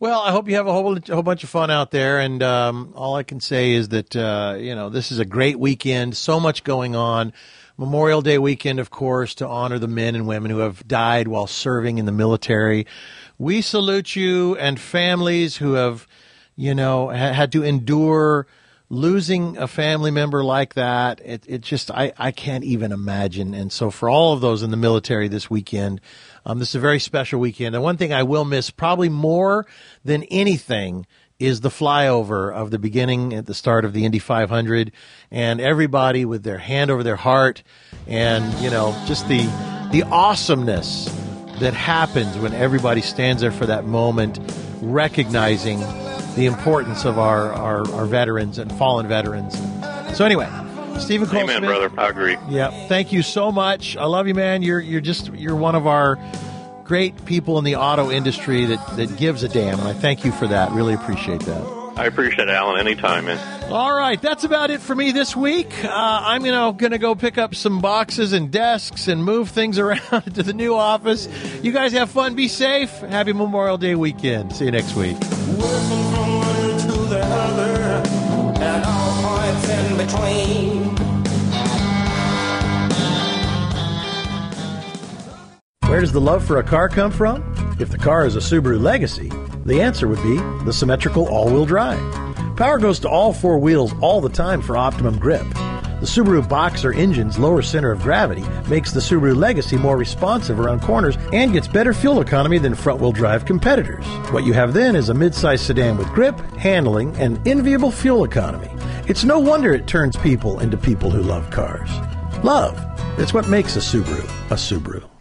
Well, I hope you have a whole, a whole bunch of fun out there. And um, all I can say is that, uh, you know, this is a great weekend. So much going on. Memorial Day weekend, of course, to honor the men and women who have died while serving in the military. We salute you and families who have, you know, ha- had to endure losing a family member like that. It, it just, I, I can't even imagine. And so for all of those in the military this weekend, um, this is a very special weekend. And one thing I will miss probably more than anything is the flyover of the beginning at the start of the Indy five hundred and everybody with their hand over their heart and, you know, just the the awesomeness that happens when everybody stands there for that moment, recognizing the importance of our, our, our veterans and fallen veterans. So anyway, Stephen Cole Amen, Smith, brother. I agree. Yeah, thank you so much. I love you, man. You're you're just you're one of our great people in the auto industry that, that gives a damn, and I thank you for that. Really appreciate that. I appreciate it, Alan. Anytime, man. All right, that's about it for me this week. Uh, I'm you know, going to go pick up some boxes and desks and move things around to the new office. You guys have fun. Be safe. Happy Memorial Day weekend. See you next week. Working from one to the other, and all points in between. Where does the love for a car come from? If the car is a Subaru Legacy, the answer would be the symmetrical all-wheel drive. Power goes to all four wheels all the time for optimum grip. The Subaru Boxer engine's lower center of gravity makes the Subaru Legacy more responsive around corners and gets better fuel economy than front-wheel drive competitors. What you have then is a midsize sedan with grip, handling, and enviable fuel economy. It's no wonder it turns people into people who love cars. Love, it's what makes a Subaru a Subaru.